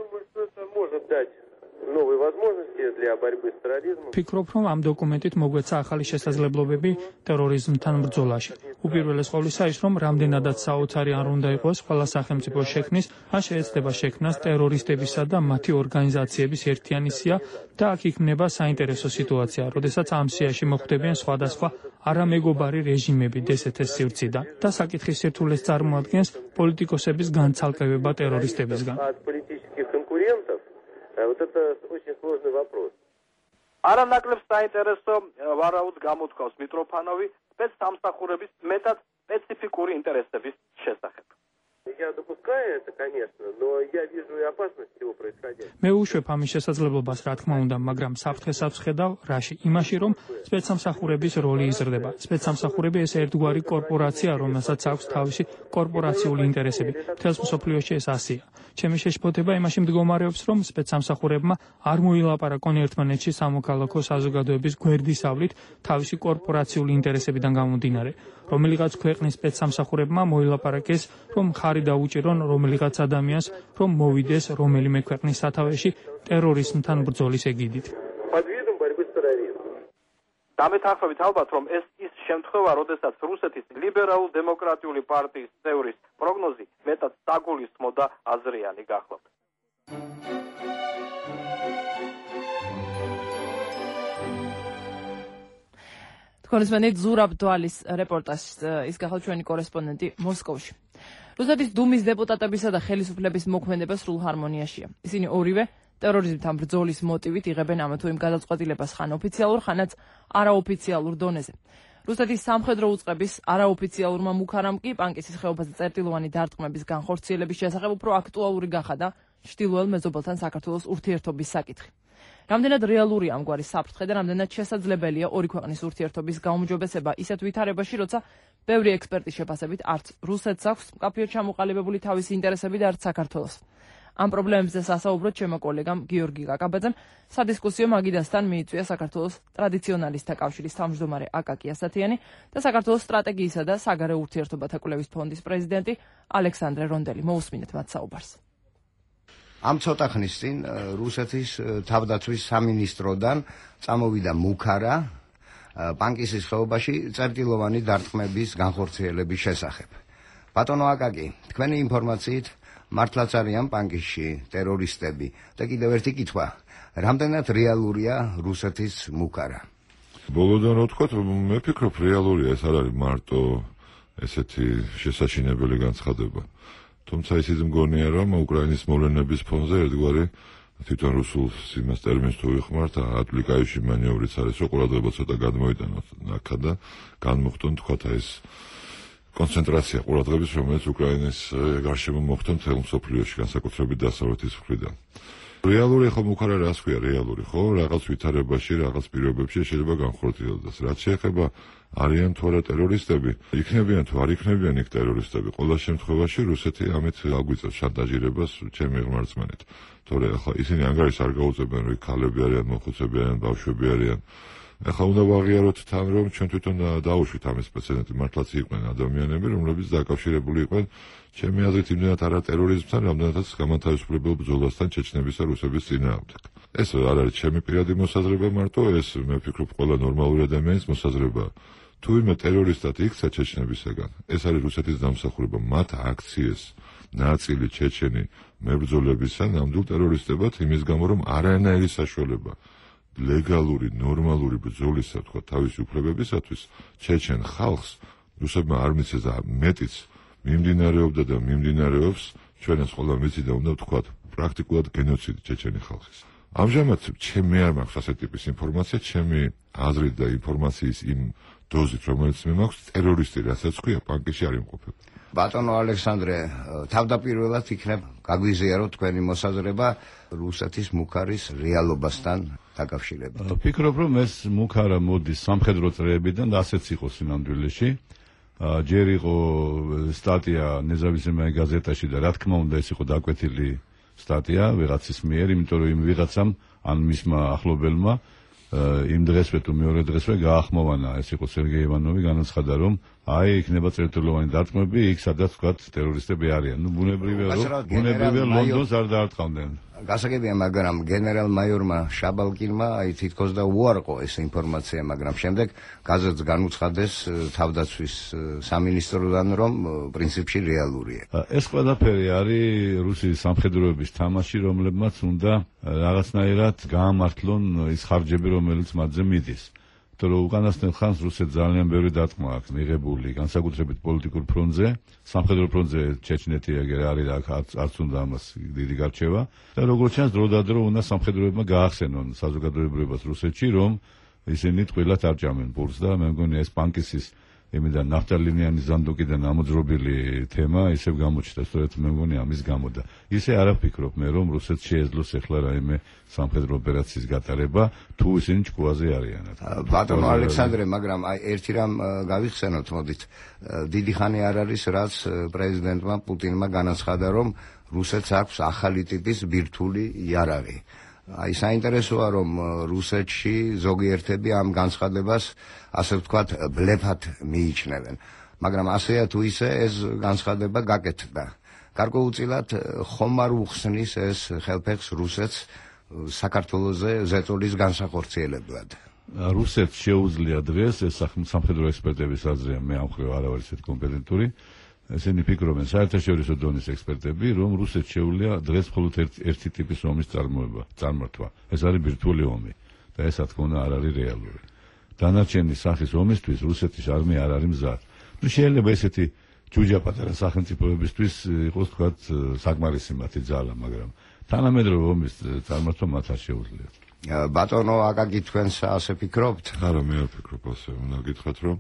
ფიქრობ, რომ ამ დოკუმენტით მოგვეცა ახალი შესაძლებლობები ტერორიზმთან ბრძოლაში. უპირველეს ყოვლისა ის, რომ რამდენადაც საოცარი არ უნდა იყოს ყველა სახელმწიფო შექმნის, ან შეეცდება შექმნას ტერორისტებისა და მათი ორგანიზაციების ერთიანი სია და აქ იქმნება საინტერესო სიტუაცია, როდესაც ამ სიაში მოხვდებიან სხვადასხვა არამეგობარი რეჟიმები დსთ-ს სივრციდან და საკითხის სირთულეს წარმოადგენს პოლიტიკოსების განცალკევება ტერორისტებისგან. Вот это очень сложный вопрос. არანაკლებ საინტერესო ვარაუდს გამოთქვავს მიტროფანოვი სპეცსამსახურების მეტად სპეციფიკური ინტერესების შესახებ. Я допускаю это, конечно, но я вижу и опасность всего происходящего. მე უშვებ ამის შესაძლებლობას, რა თქმა უნდა, მაგრამ საფრთხესაც ვხედავ რაში? იმაში, რომ სპეცსამსახურების როლი იზრდება. სპეცსამსახურები ეს ერთგვარი კორპორაცია, რომელსაც აქვს თავისი კორპორაციული ინტერესები. მთელს მსოფლიოში ეს ასია. ჩემი შეშფოთება იმაში მდგომარეობს, რომ სპეცსამსახურებმა არ მოილაპარაკონ ერთმანეთში სამოქალაქო საზოგადოების გვერდისავლით თავისი კორპორაციული ინტერესებიდან გამომდინარე. რომელიღაც ქვეყნის სპეცსამსახურებმა მოილაპარაკეს, რომ ხარი დაუჭირონ რომელიღაც ადამიანს, რომ მოვიდეს რომელიმე ქვეყნის სათავეში ტერორიზმთან ბრძოლის ეგიდით. დამეთანხმებით ალბათ, რომ ეს ის შემთხვევა, როდესაც რუსეთის ლიბერალურ-დემოკრატიული პარტიის წევრის პროგნოზი მეტად საგულისხმო და აზრიანი გახლავთ. თქვენისმენით ზურაბ დვალის რეპორტაჟს ის გახლავთ ჩვენი კორესპონდენტი მოსკოვში. რუსეთის დუმის დეპუტატებისა და ხელისუფლების მოქმედება სრულ ჰარმონიაშია. ისინი ორივე ტერორიზმთან ბრძოლის მოტივით იღებენ ამა თუ იმ გადაწყვეტილებას ხან ოფიციალურ, ხანაც არაოფიციალურ დონეზე. რუსეთის სამხედრო უწყების არაოფიციალურმა მუქარამ კი პანკისის ხეობაზე წერტილოვანი დარტყმების განხორციელების შესახებ უფრო აქტუალური გახადა ჩრდილოელ მეზობელთან საქართველოს ურთიერთობის საკითხი. რამდენად რეალურია ამგვარი საფრთხე და რამდენად შესაძლებელია ორი ქვეყნის ურთიერთობის გაუმჯობესება ისეთ ვითარებაში, როცა ბევრი ექსპერტის შეფასებით არც რუსეთს აქვს მკაფიოდ ჩამოყალიბებული თავისი ინტერესები და არც საქართველოს. ამ პრობლემებზე სასაუბროდ ჩემო კოლეგამ გიორგი კაკაბაძემ სადისკუსიო მაგიდასთან მიიწვია საქართველოს ტრადიციონალისტთა კავშირის თავმჯდომარე აკაკი ასათიანი და საქართველოს სტრატეგიისა და საგარეო ურთიერთობათა კვლევის ფონდის პრეზიდენტი ალექსანდრე რონდელი. მოусმინეთ მათ საუბარს. ამ ცოტა ხნის წინ რუსეთის თავდაცვის სამინისტროდან წამოვიდა მუქარა ბანკისის ხეობაში წერტილოვანი დარტყმების განხორციელების შესახებ. ბატონო აკაკი, თქვენი ინფორმაციით მართლაც არიან ბანკისში ტერორისტები და კიდევ ერთი კითხვა, რამდენად რეალურია რუსეთის მუქარა? ბოლოდან რა ვთქვათ, მე ვფიქრობ რეალურია, ეს არ არის მარტო ესეთი შესაჩინებელი განცხადება. თუმცა ისიც მგონია, რომ უკრაინის მოვლენების ფონზე ერთგვარი თვითონ რუსულ იმას ტერმინს თუ ვიხმართ, ატლიკაიში მანევრიც არის, რომ ყურადღება ცოტა გადმოიტანოთ აქა და განმოხტონ თქვათ ეს კონცენტრაცია ყურადღების, რომელიც უკრაინის გარშემო მოხდა მთელ მსოფლიოში, განსაკუთრებით დასავლეთის მხრიდან. რეალური ხო მუქარა რას ქვია რეალური, ხო? რაღაც ვითარებაში, რაღაც პირობებში შეიძლება განხორციელდეს. რაც შეეხება არიან თუ არა ტერორისტები, იქნებიან თუ არ იქნებიან იქ ტერორისტები, ყველა შემთხვევაში რუსეთი ამით აგვიწევს შანტაჟირებას ჩემი ღმერთსმენით. თორე ახლა ისინი ანგარიშს არ გაუწევენ, რომ ქალები არიან, მოხუცები არიან, ბავშვები არიან. ახლა უნდა ვაღიაროთ თან, რომ ჩვენ თვითონ დაუშვით ამის პრეცედენტი, მართლაც იყვნენ ადამიანები, რომლებიც დაკავშირებული იყვნენ ჩემი აზრით იმდენად არა ტერორიზმთან, რამდენადაც გამათავისუფლებელ ბრძოლასთან ჩეჩნებისა რუსების წინააღმდეგ. ეს არ არის ჩემი პირადი მოსაზრება მარტო, ეს მე ვფიქრობ ყველა ნორმალური ადამიანის მოსაზრებაა. თუ ვინმე ტერორისტად იქცა ჩეჩნებისაგან, ეს არის რუსეთის დამსახურება, მათ აქციეს ნაწილი ჩეჩენი მებრძოლებისა ნამდვილ ტერორისტებად იმის გამო, რომ არანაირი საშუალება ლეგალური, ნორმალური ბრძოლისა, თქვა, თავისი უფლებებისათვის ჩეჩენ ხალხს რუსებმა არ მისცეს და მეტიც მიმდინარეობდა და მიმდინარეობს ჩვენს ყველა ვიცი და უნდა ვთქვათ, პრაქტიკულად გენოციდი ჩეჩენი ხალხის. ამჟამად ჩემი არ მაქვს ასეთი ტიპის ინფორმაცია, ჩემი აზრით და ინფორმაციის იმ დოზით, რომელიც მე მაქვს, ტერორისტი, რასაც ქვია, ბანკში არ იმყოფება. ბატონო ალექსანდრე, თავდაპირველად იქნებ გაგვიზიაროთ თქვენი მოსაზრება რუსეთის მუქარის რეალობასთან დაკავშირებით. ვფიქრობ, რომ ეს მუქარა მოდის სამხედრო წრეებიდან და ასეც იყო სინამდვილეში. ჯერ იყო სტატია ნეზავისიმაი გაზეტაში და რა თქმა უნდა ეს იყო დაკვეთილი სტატია ვიღაცის მიერ, იმიტომ რომ იმ ვიღაცამ ან მისმა ახლობელმა იმ დღესვე თუ მეორე დღესვე გაახმოვანა, ეს იყო სერგეი ივანოვი, განაცხადა რომ აი იქნება წერტილოვანი დარტყმები იქ სადაც თქვა ტერორისტები არიან. ნუ ბუნებრივია რომ ბუნებრივია ლონდონს არ დაარტყამდნენ. გასაგებია, მაგრამ გენერალ-მაიორმა შაბალკინმა აი თითქოს და უარყო ეს ინფორმაცია, მაგრამ შემდეგ გაზეთს განუცხადეს თავდაცვის სამინისტროდან, რომ პრინციპში რეალურია. ეს ყველაფერი არის რუსეთის სამხედროების თამაში, რომლებმაც უნდა რაღაცნაირად გაამართლონ ის ხარჯები, რომელიც მათზე მიდის. რომ უკანასკნელ ხანს რუსეთს ძალიან ბევრი დარტყმა აქვს მიღებული, განსაკუთრებით პოლიტიკურ ფრონტზე, სამხედრო ფრონტზე ჩეჩნეთი ეგერ არის და არც უნდა ამას დიდი გარჩევა და როგორც ჩანს დროდადრო უნდა სამხედროებმა გაახსენონ საზოგადოებრივებას რუსეთში, რომ ისინი ტყილად არ ჭამენ პურს და მე მგონი ეს ბანკისის იმიდან ნაფტალინიანის ზანდოკიდან ამოძრობილი თემა ისევ გამოჩნდა, სწორედ მე მგონი ამის გამო და ისე არ ვფიქრობ მე, რომ რუსეთს შეეძლოს ახლა რაიმე სამხედრო ოპერაციის გატარება, თუ ისინი ჭკუაზე არიანად. ბატონო ალექსანდრე, მაგრამ აი ერთი რამ გავიხსენოთ, მოდით. დიდი ხანი არ არის, რაც პრეზიდენტმა პუტინმა განაცხადა, რომ რუსეთს აქვს ახალი ტიპის ბირთვული იარაღი. აი საინტერესოა, რომ რუსეთში ზოგიერთები ამ განცხადებას ასე ვთქვათ ბლეფად მიიჩნევენ, მაგრამ ასეა თუ ისე ეს განცხადება გაკეთდა. გარკვეულწილად ხომ არ უხსნის ეს ხელფეხს რუსეთს საქართველოზე ზეწოლის განსახორციელებლად. რუსეთს შეუძლია დღეს ეს სამხედრო ექსპერტების აზრია, მე ამ მხრივ არ ვარ ისეთ კომპეტენტური. ესენი ფიქრობენ, საერთაშორისო დონის ექსპერტები, რომ რუსეთს შეუძლია დღეს მხოლოდ ერთი ტიპის ომის წარმოება, წარმართვა. ეს არის ბირთვული ომი და ეს რა თქმა უნდა არ არის რეალური. დანარჩენი სახის ომისთვის რუსეთის არმია არ არის მზად. ნუ შეიძლება ესეთი ჯუჯა პატარა სახელმწიფოებისთვის იყოს თქვათ საკმარისი მათი ძალა, მაგრამ თანამედროვე ომის წარმართვა მათ არ შეუძლიათ. ბატონო აკაკი, თქვენს ასე ფიქრობთ? არა, მე არ ვფიქრობ ასე. უნდა გითხრათ, რომ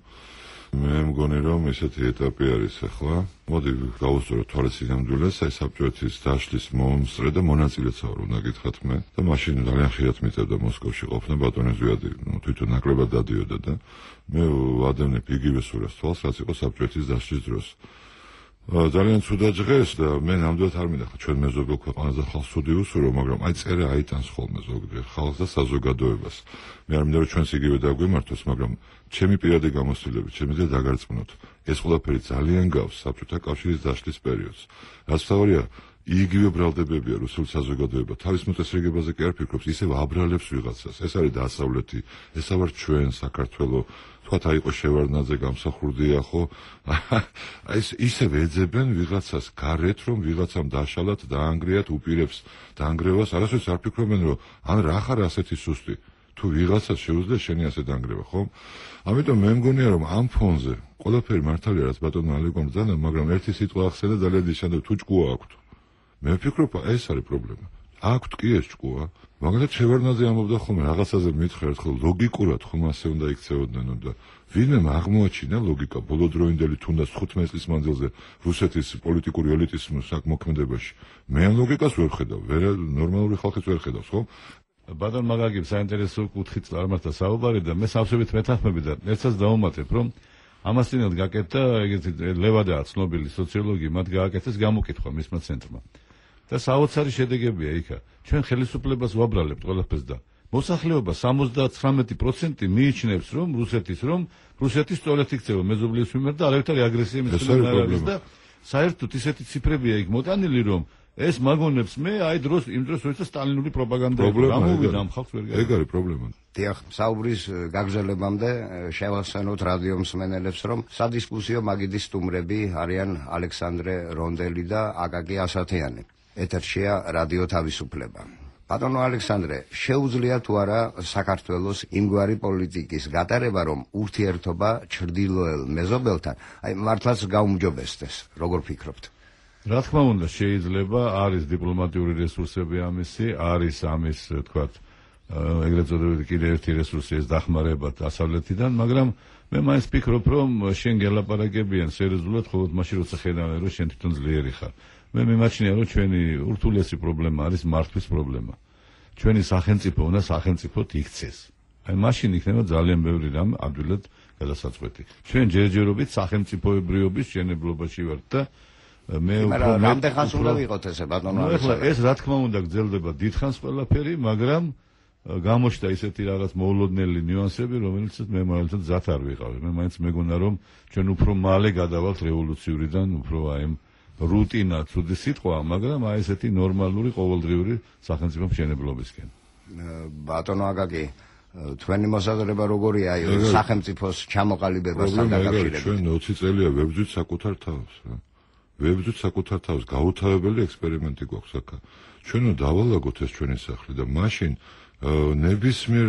მე მგონი, რომ ესეთი ეტაპი არის ახლა. მოდი გავუსწოროთ თვალის სინამდვილეს, აი საბჭოეთის დაშლის მომსწრე და მონაწილეცაა, უნდა გითხრათ მე. და მაშინ ძალიან ხშირად მიწევდა მოსკოვში ყოფნა ბატონი ზვიადი, ნუ თვითონ ნაკლებად დადიოდა და მე ვადევნებ იგივე სურას თვალს, რაც იყო საბჭოეთის დაშლის დროს. ძალიან ცუდად ჟღერს და მე ნამდვილად არ მინახა ჩვენ მეზობელ ქვეყანაზე ხალხს ცუდი უსურო, მაგრამ აი წერა აიტანს ხოლმე ზოგადად ხალხს და საზოგადოებას. მე არ მინდა რომ ჩვენს იგივე დაგვიმართოს, მაგრამ ჩემი პირადი გამოცდილებით შემიძლია დაგარწმუნოთ, ეს ყველაფერი ძალიან გავს საბჭოთა კავშირის დაშლის პერიოდს. რაც თავარია, იგივე ბრალდებებია რუსულ საზოგადოება თავის მოწესრიგებაზე კი არ ფიქრობს, ისევ აბრალებს ვიღაცას. ეს არის დასავლეთი, ეს ვარ ჩვენ საქართველო. თქვათ აი იყო შევარდნაძე გამსახურდია ხო? აი ისევ ეძებენ ვიღაცას გარეთ, რომ ვიღაცამ დაშალათ, დაანგრიათ, უპირებს დაანგრევას, არასოდეს არ ფიქრობენ, რომ ან რა ხარ ასეთი სუსტი. თუ ვიღაცას შეუძლია შენი ასე დაანგრევა, ხო? ამიტომ მე მგონია, რომ ამ ფონზე ყველაფერი მართალია, რაც ბატონმა ალეკომ ბრძანა, მაგრამ ერთი სიტყვა ახსენა ძალიან დიშანდა, თუ ჭკუა აქვთ. მე ვფიქრობ, ეს არის პრობლემა. აქვთ კი ეს ჭკუა. მაგალითად შევარდნაძე ამბობდა ხოლმე რაღაცაზე მითხრა ერთხელ ლოგიკურად ხომ ასე უნდა იქცეოდნენ და ვინმე აღმოაჩინა ლოგიკა ბოლოდროინდელი თუნდაც თხუთმეტი წლის მანძილზე რუსეთის პოლიტიკური ელიტის საკმოქმედებაში. მე ამ ლოგიკას ვერ ხედავ, ვერ ნორმალური ხალხიც ვერ ხედავს, ხო? ბატონ მაგაგიბ საინტერესო კუთხით წარმართა საუბარი და მე სავსებით მეთანხმები და ერთსაც დავუმატებ, რომ ამას წინათ გაკეთდა ეგეთი ლევადაა ცნობილი სოციოლოგი, მათ გააკეთეს გამოკითხვა მისმა ცენტრმა. და საოცარი შედეგებია იქა. ჩვენ ხელისუფლებას ვაბრალებთ ყველაფერს და მოსახლეობა სამოცდათვრამეტი პროცენტი მიიჩნევს, რომ რუსეთის რომ რუსეთი სწორედ იქცევა მეზობლის მიმართ და არავითარი აგრესია მის მიმართ არ არის და საერთოდ ისეთი ციფრებია იქ მოტანილი, რომ ეს მაგონებს მე აი დროს იმ დროს როცა სტალინური პროპაგანდა გამოვიდა ამ ხალხს ვერ ეგ არის პრობლემა. დიახ, საუბრის გაგრძელებამდე შევახსენოთ რადიო მსმენელებს, რომ სადისკუსიო მაგიდის სტუმრები არიან ალექსანდრე რონდელი და აკაკი ასათიანი. ეთერშია რადიო თავისუფლება. ბატონო ალექსანდრე, შეუძლია თუ არა საქართველოს იმგვარი პოლიტიკის გატარება, რომ ურთიერთობა ჩრდილოელ მეზობელთან აი მართლაც გაუმჯობესდეს, როგორ ფიქრობთ? რა თქმა უნდა, შეიძლება, არის დიპლომატიური რესურსები ამისი, არის ამის, თქვათ, ეგრეთ წოდებული კიდე ერთი რესურსი ეს დახმარება დასავლეთიდან, მაგრამ მე მაინც ფიქრობ, რომ შენ გელაპარაკებიან სერიოზულად, ხოლოდ მაშინ როცა ხედავენ, რომ შენ თვითონ ძლიერი ხარ. მე მიმაჩნია, რომ ჩვენი ურთულესი პრობლემა არის მართვის პრობლემა. ჩვენი სახელმწიფო უნდა სახელმწიფოდ იქცეს. აი მაშინ იქნება ძალიან ბევრი რამ ადვილად გადასაწყვეტი. ჩვენ ჯერჯერობით სახელმწიფოებრიობის შენებლობაში ვართ და მე უფრო რამდენ ხანს უნდა ვიყოთ ესე ბატონო ალექსანდრე? ეს რა თქმა უნდა გრძელდება დიდხანს ყველაფერი, მაგრამ გამოჩნდა ისეთი რაღაც მოულოდნელი ნიუანსები, რომელიცაც მე მაგალითად ზათ არ ვიყავი. მე მაინც მეგონა, რომ ჩვენ უფრო მალე გადავალთ რევოლუციურიდან უფრო აი ამ რუტინა ცუდი სიტყვა, მაგრამ აი ესეთი ნორმალური ყოველდღიური სახელმწიფო მშენებლობისკენ. ბატონო აკაკი, თქვენი მოსაზრება როგორია აი სახელმწიფოს ჩამოყალიბებასთან დაკავშირებით? ჩვენ ოცი წელია ვებრძვით საკუთარ თავს, რა. ვებრძვით საკუთარ თავს, გაუთავებელი ექსპერიმენტი გვაქვს აქ. ჩვენ უნდა დავალაგოთ ეს ჩვენი სახლი და მაშინ ნებისმიერ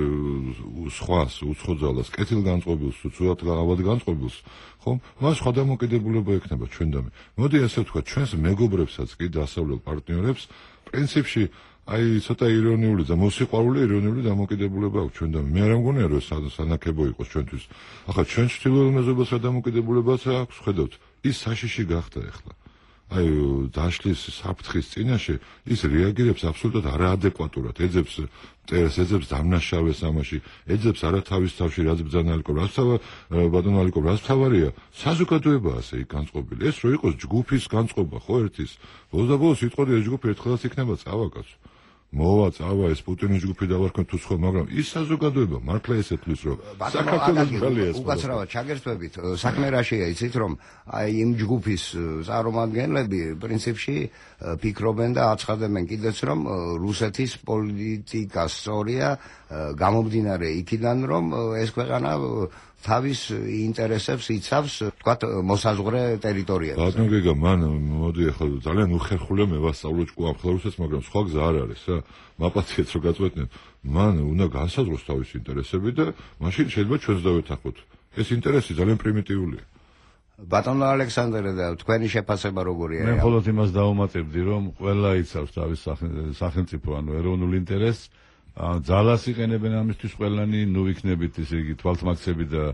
სხვას, უცხოძალას, კეთილგანწყობილს, უცუდად ავადგანწყობილს, ხომ? მას სხვა დამოკიდებულება ექნება ჩვენ და მე. მოდი ასე ვთქვა, ჩვენს მეგობრებსაც კი დასავლელ პარტნიორებს პრინციპში აი ცოტა ირონიული და მოსიყვარული ირონიული დამოკიდებულება აქვს ჩვენ და მე არ მგონია რომ სანაკებო იყოს ჩვენთვის. ახლა ჩვენ ჩრდილოელ მეზობელს რა დამოკიდებულებაც აქვს, ხედავთ, ის საშიში გახდა ახლა. აი დაშლის საფრთხის წინაშე ის რეაგირებს აბსოლუტურად არაადეკვატურად, ეძებს წერს, ეძებს დამნაშავეს ამაში, ეძებს არა თავის თავში რაც ბრძანა ალიკო, რაც თავა ბატონო ალიკო, რაც თავარია, საზოგადოებაა ასე იქ განწყობილი. ეს რო იყოს ჯგუფის განწყობა, ხო ერთის. ბოლოს და ბოლოს სიტყვაზე ეს ჯგუფი ერთხელაც იქნება წავაკაც. მოვა წავა ეს პუტინის ჯგუფი დავარქმე თუ სხვა, მაგრამ ის საზოგადოება მართლა ესეთლის რომ საქართველოს მგალია ეს უკაცრავად ჩაგერთვებით საქმე რაშია იცით რომ აი იმ ჯგუფის წარმომადგენლები პრინციპში ფიქრობენ და აცხადებენ კიდეც რომ რუსეთის პოლიტიკა სწორია გამომდინარე იქიდან რომ ეს ქვეყანა თავის ინტერესებს იცავს, თქვათ, მოსაზღვრე ტერიტორიებზე. ბატონო გიგა, მან მოდი ახლა ძალიან უხერხულია მე ვასწავლო ჭკუა მხოლოდ, მაგრამ სხვა გზა არ არის რა. მაპაციეთ რომ გაწყვეტნეთ, მან უნდა განსაზღვროს თავის ინტერესები და მაშინ შეიძლება ჩვენს დავეთანხმოთ. ეს ინტერესი ძალიან პრიმიტიულია. ბატონო ალექსანდრე და თქვენი შეფასება როგორია? მე მხოლოდ იმას დავუმატებდი, რომ ყველა იცავს თავის სახელმწიფო ანუ ეროვნულ ინტერესს. ძალას იყენებენ ამისთვის ყველანი, ნუ იქნებით ისე იგი თვალთმაქცები და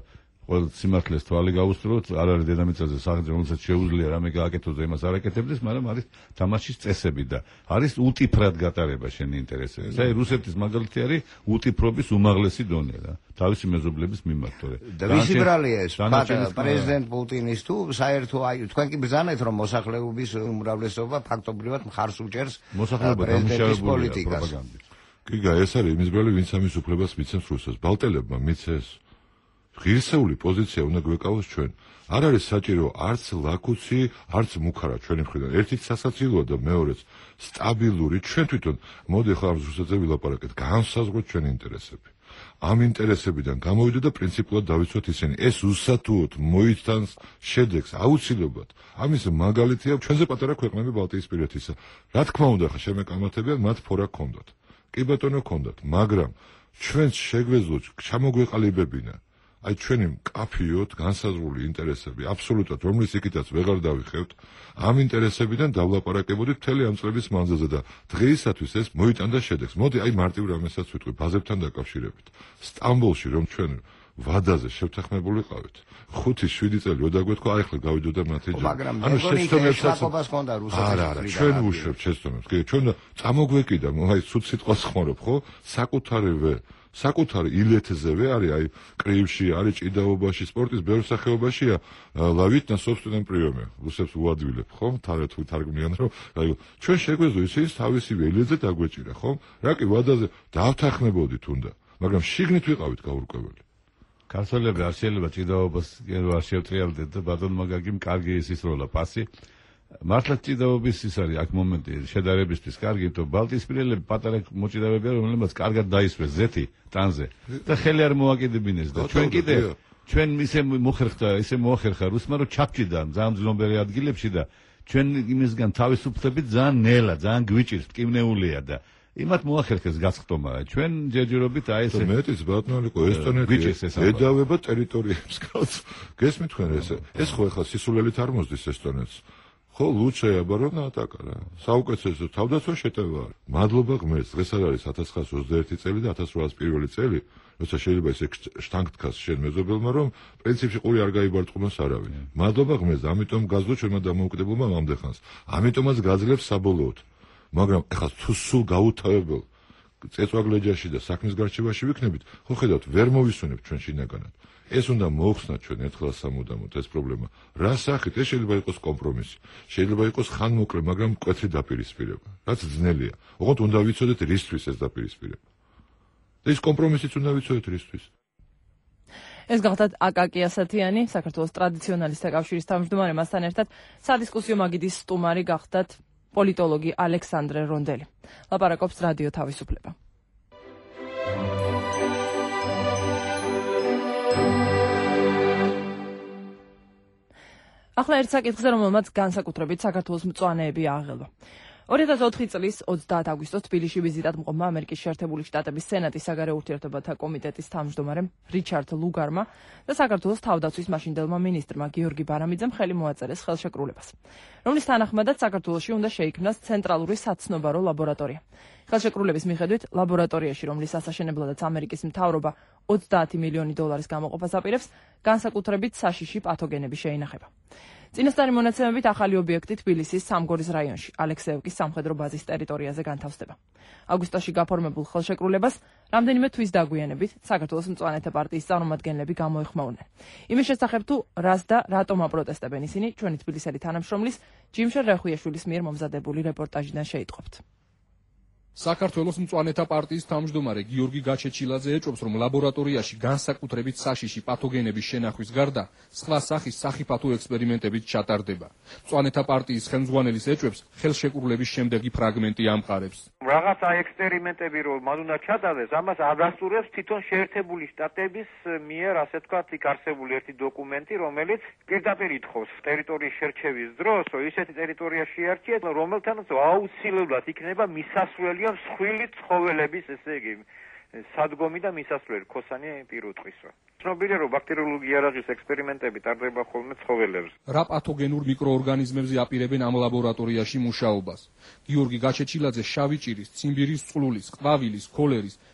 ყოველ სიმართლეს თვალი გაუსწროთ, არ არის დედამიწაზე სახელი, რომელსაც შეუძლია რამე გააკეთოს და იმას არ აკეთებდეს, მაგრამ არის თამაშის წესები და არის უტიფრად გატარება შენი ინტერესები. აი რუსეთის მაგალითი არის უტიფრობის უმაღლესი დონე რა, თავისი მეზობლების მიმართ. და ვისი ბრალია ეს? პრეზიდენტ პუტინის თუ საერთო აი თქვენ კი ბრძანეთ რომ მოსახლეობის უმრავლესობა ფაქტობრივად მხარს უჭერს პრეზიდენტის პოლიტიკას. გიგა, ეს არის იმის ბრალი, ვინც ამის უფლებას მიცემს რუსეთს. ბალტელებმა მიცეს ღირსეული პოზიცია უნდა გვეკავოს ჩვენ. არ არის საჭირო არც ლაქუცი, არც მუქარა ჩვენი მხრიდან. ერთით სასაცილოა და მეორეც სტაბილური. ჩვენ თვითონ მოდი ხარ რუსეთზე ვილაპარაკეთ, განსაზღვროთ ჩვენი ინტერესები. ამ ინტერესებიდან გამოვიდო და პრინციპულად დავიცვათ ისინი. ეს უსათუოდ მოიცანს შედეგს აუცილებლად. ამის მაგალითია ჩვენზე პატარა ქვეყნები ბალტიისპირეთისა. რა თქმა უნდა, ხა შემეკამათებიან მათ ფორა ჰქონდათ. კი ბატონო ჰქონდათ, მაგრამ ჩვენს შეგვეძლოთ ჩამოგვეყალიბებინა. აი ჩვენი მკაფიოდ განსაზღვრული ინტერესები, აბსოლუტურად რომლის იქითაც ვეღარ დავიხევთ, ამ ინტერესებიდან დავლაპარაკებოდით მთელი ამ წლების მანძილზე და დღეისათვის ეს მოიტანდა შედეგს. მოდი აი მარტივ რამესაც ვიტყვი ბაზებთან დაკავშირებით. სტამბოლში რომ ჩვენ ვადაზე შევთანხმებულიყავით, ხუთი შვიდი წელი ოდაგვეთქვა, აი ახლა გავიდოდა მათი ჯერ. ანუ შეცდომებსაც ჰქონდა რუსეთის არა, არა, ჩვენ ვუშვებთ შეცდომებს. კი, ჩვენ წამოგვეკიდა, აი სულ სიტყვას ხმარობ, ხო? საკუთარივე საკუთარი ილეთზევე არის აი კრივში, არის ჭიდაობაში, სპორტის ბევრ სახეობაშია ლავიტნა собственным приёме. რუსებს უადვილებ, ხო? თარეთ უთარგმნიან, რომ აი ჩვენ შეგვეძლო ისიც თავისივე ილეთზე დაგვეჭირა, ხო? რა კი ვადაზე დავთანხმებოდით უნდა, მაგრამ შიგნით ვიყავით გაურკვეველი. ქართველები არ შეიძლება ჭიდაობას არ შევტრიალდეთ და ბატონ მაგაგიმ კარგი ისის როლა პასი. მართლა ჭიდაობის ის არის აქ მომენტი შედარებისთვის კარგი, თო ბალტიისპირელები პატარა მოჭიდავებია, რომლებიც კარგად დაისვეს ზეთი ტანზე და ხელი არ მოაკიდებინეს და ჩვენ კიდე ჩვენ ისე მოხერხდა, ისე მოახერხა რუსმა, რომ ჩაფჭიდა ძალიან ძნობერი ადგილებში და ჩვენ იმისგან თავისუფლებით ძალიან ნელა, ძალიან გვიჭირს, მტკივნეულია და იმათ მოახერხეს გასხდომა. ჩვენ ჯერჯერობით აი ესე მეტიც ბატონო ესტონეთი ედავება ტერიტორიებს გავს. გესმით თქვენ ესე? ეს ხო ახლა სისულელით არ მოსდის ესტონეთს. ხო, ლუჩია ბარონა ატაკარა. საუკეთესო თავდაცვა შეტევა. მადლობა ღმერთს, დღეს არ არის ათას ცხრაას ოცდაერთი წელი და ათას რვაას პირველი წელი, როცა შეიძლება ესე შტანგთქას შენ მეზობელმა, რომ პრინციპში ყური არ გაიბარტყუნოს არავინ. მადლობა ღმერთს, ამიტომ გაზრო ჩვენმა დამოუკიდებლობამ ამდეხანს. ამიტომაც გაძლევს საბოლოოდ. მაგრამ ეხლა თუ სულ გაუთავებელ წეწვაგლეჯაში და საქმის გარჩევაში ვიქნებით, ხო ხედავთ, ვერ მოვისვენებთ ჩვენ შინაგანად. ეს უნდა მოხსნათ ჩვენ ერთხელ სამუდამოდ ეს პრობლემა. რა სახით? ეს შეიძლება იყოს კომპრომისი. შეიძლება იყოს ხანმოკლე, მაგრამ მკვეთრი დაპირისპირება. რაც ძნელია. ოღონდ უნდა ვიცოდეთ რისთვის ეს დაპირისპირება. და ის კომპრომისიც უნდა ვიცოდეთ რისთვის. ეს გახდათ აკაკი ასათიანი, საქართველოს ტრადიციონალისტთა კავშირის თავმჯდომარე, მასთან ერთად სადისკუსიო მაგიდის სტუმარი გახდათ პოლიტოლოგი ალექსანდრე რონდელი. ლაპარაკობს რადიო თავისუფლება. ახლა ერთ საკითხზე, რომელმაც განსაკუთრებით საქართველოს მწვანეები ააღელვა. ორი ათას ოთხი წლის ოცდაათი აგვისტოს თბილისში ვიზიტად მყოფმა ამერიკის შეერთებული შტატების სენატის საგარეო ურთიერთობათა კომიტეტის თავმჯდომარემ რიჩარდ ლუგარმა და საქართველოს თავდაცვის მაშინდელმა მინისტრმა გიორგი ბარამიძემ ხელი მოაწერეს ხელშეკრულებას, რომლის თანახმადაც საქართველოში უნდა შეიქმნას ცენტრალური საცნობარო ლაბორატორია. ხელშეკრულების მიხედვით ლაბორატორიაში, რომლის ასაშენებლადაც ამერიკის მთავრობა ოცდაათი მილიონი დოლარის გამოყოფას აპირებს, განსაკუთრებით საშიში პათოგენები შეინახება. წინასწარი მონაცემებით ახალი ობიექტი თბილისის სამგორის რაიონში, ალექსეევკის სამხედრო ბაზის ტერიტორიაზე განთავსდება. აგვისტოში გაფორმებულ ხელშეკრულებას რამდენიმე თვის დაგვიანებით საქართველოს მწვანეთა პარტიის წარმომადგენლები გამოეხმაურნენ. იმის შესახებ თუ რას და რატომ აპროტესტებენ ისინი, ჩვენი თბილისელი თანამშრომლის ჯიმშერ რეხუიაშვილის მიერ მომზადებული რეპორტაჟიდან შეიტყობთ. საქართველოს მწვანეთა პარტიის თავმჯდომარე გიორგი გაჩეჩილაძე ეჭვობს, რომ ლაბორატორიაში განსაკუთრებით საშიში პათოგენების შენახვის გარდა სხვა სახის სახიფათო ექსპერიმენტებიც ჩატარდება. მწვანეთა პარტიის ხელმძღვანელის ეჭვებს ხელშეკრულების შემდეგი ფრაგმენტი ამყარებს. რაღაცა ექსპერიმენტები რომ მან უნდა ჩატარდეს, ამას ადასტურებს თვითონ შეერთებული შტატების მიერ, ასე ვთქვათ, იქ არსებული ერთი დოკუმენტი, რომელიც პირდაპირ ითხოვს ტერიტორიის შერჩევის დროს, რომ ისეთი ტერიტორია შეარჩიეთ, რომელთანაც აუცილებლად იქნება მისასვლელი მსხვილი ცხოველების, ესე იგი, სადგომი და მისასვლელი ქოსანი პირუტყვისვა. ცნობილია, რომ ბაქტერიოლოგიური იარაღის ექსპერიმენტები ტარდება ხოლმე ცხოველებზე. რა პათოგენურ მიკროორგანიზმებზე აპირებენ ამ ლაბორატორიაში მუშაობას? გიორგი გაჩეჩილაძე შავი ჭირის, ციმბირის წყლულის, ყვავილის, ქოლერის,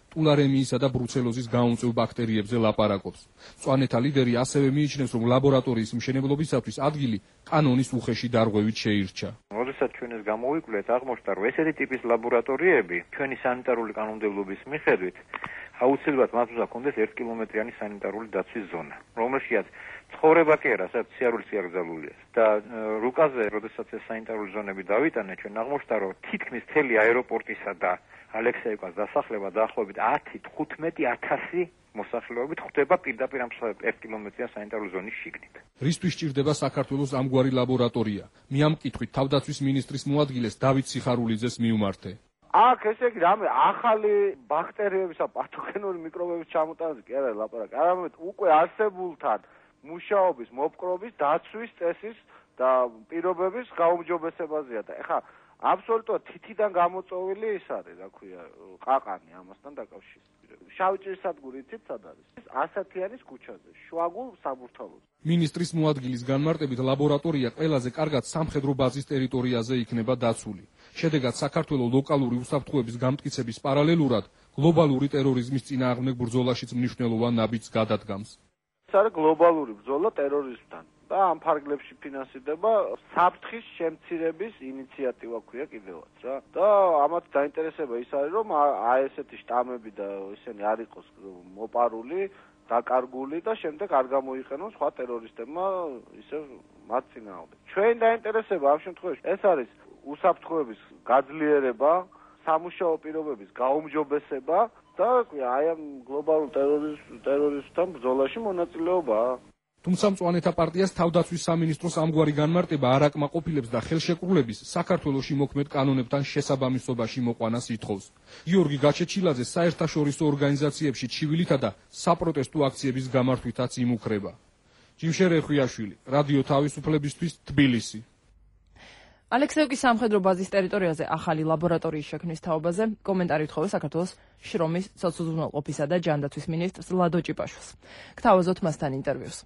ტულარემიისა და ბრუცელოზის გაუნწევ ბაქტერიებზე ლაპარაკობს. მწვანეთა ლიდერი ასევე მიიჩნევს, რომ ლაბორატორიის მშენებლობისათვის ადგილი კანონის უხეში დარღვევით შეირჩა. როდესაც ჩვენ ეს გამოვიკვლეთ, აღმოჩნდა, რომ ესეთი ტიპის ლაბორატორიები ჩვენი სანიტარული კანონმდებლობის მიხედვით აუცილებლად მათ უნდა ჰქონდეს ერთ კილომეტრიანი სანიტარული დაცვის ზონა, რომელშიაც ცხოვრება კი არა, სადაც სიარული შეაგზალულია. და რუკაზე, როდესაც ეს სანიტარული ზონები დავიტანეთ, ჩვენ აღმოჩნდა, რომ თითქმის მთელი აეროპორტისა და ალექსეევკას დასახლება დაახლოებით ათი თხუთმეტი ათასი მოსახლეობით ხდება პირდაპირ ამ ერთ კილომეტრიან სანიტარული ზონის შიგნით. რისთვის სჭირდება საქართველოს ამგვარი ლაბორატორია? მე ამ კითხვით თავდაცვის მინისტრის მოადგილეს დავით სიხარულიძეს მიუმართე. აქ ესე იგი რამე ახალი ბაქტერიებისა, პათოგენური მიკრობების ჩამოტანაზე კი არა ლაპარაკი, არამედ უკვე არსებულთან მუშაობის, მოპყრობის, დაცვის წესის და პირობების გაუმჯობესებაზეა და ეხა აბსოლუტურად თითიდან გამოწოვილი ის არის, რა ქვია, ყაყანი ამასთან დაკავშირებით. შავჭირსადგური იცით სად არის? ასათიანის ქუჩაზე, შუაგულ საბურთალოზე. მინისტრის მოადგილის განმარტებით ლაბორატორია ყველაზე კარგად სამხედრო ბაზის ტერიტორიაზე იქნება დაცული. შედეგად საქართველოს ლოკალური უსაფრთხოების გამტკიცების პარალელურად გლობალური ტერორიზმის წინააღმდეგ ბრძოლაშიც მნიშვნელოვან ნაბიჯს გადადგამს. ეს არის გლობალური ბრძოლა ტერორიზმთან და ამ ფარგლებში ფინანსირდება საფრთხის შემცირების ინიციატივა ქვია კიდევაც რა. და ამათ დაინტერესება ის არის, რომ აი ესეთი შტამები და ისინი არ იყოს მოპარული, დაკარგული და შემდეგ არ გამოიყენოს სხვა ტერორისტებმა ისე მათ წინააღმდეგ. ჩვენი დაინტერესება ამ შემთხვევაში ეს არის უსაფრთხოების გაძლიერება, სამუშაო პირობების გაუმჯობესება და აი ამ გლობალურ ტერორიზმთან ბრძოლაში მონაწილეობა. თუმცა მწვანეთა პარტიას თავდაცვის სამინისტროს ამგვარი განმარტება არ აკმაყოფილებს და ხელშეკრულების საქართველოში მოქმედ კანონებთან შესაბამისობაში მოყვანას ითხოვს. გიორგი გაჩეჩილაძე საერთაშორისო ორგანიზაციებში ჩივილითა და საპროტესტო აქციების გამართვითაც იმუქრება. ჯიმშერ ეხვიაშვილი, რადიო თავისუფლებისთვის, თბილისი. ალექსეევკის სამხედრო ბაზის ტერიტორიაზე ახალი ლაბორატორიის შექმნის თაობაზე კომენტარი უთხოვა საქართველოს შრომის სოციალურყოფისა და ჯანდაცვის მინისტრს ლადო ჭიპაშვილს. გთავაზობთ მასთან ინტერვიუს.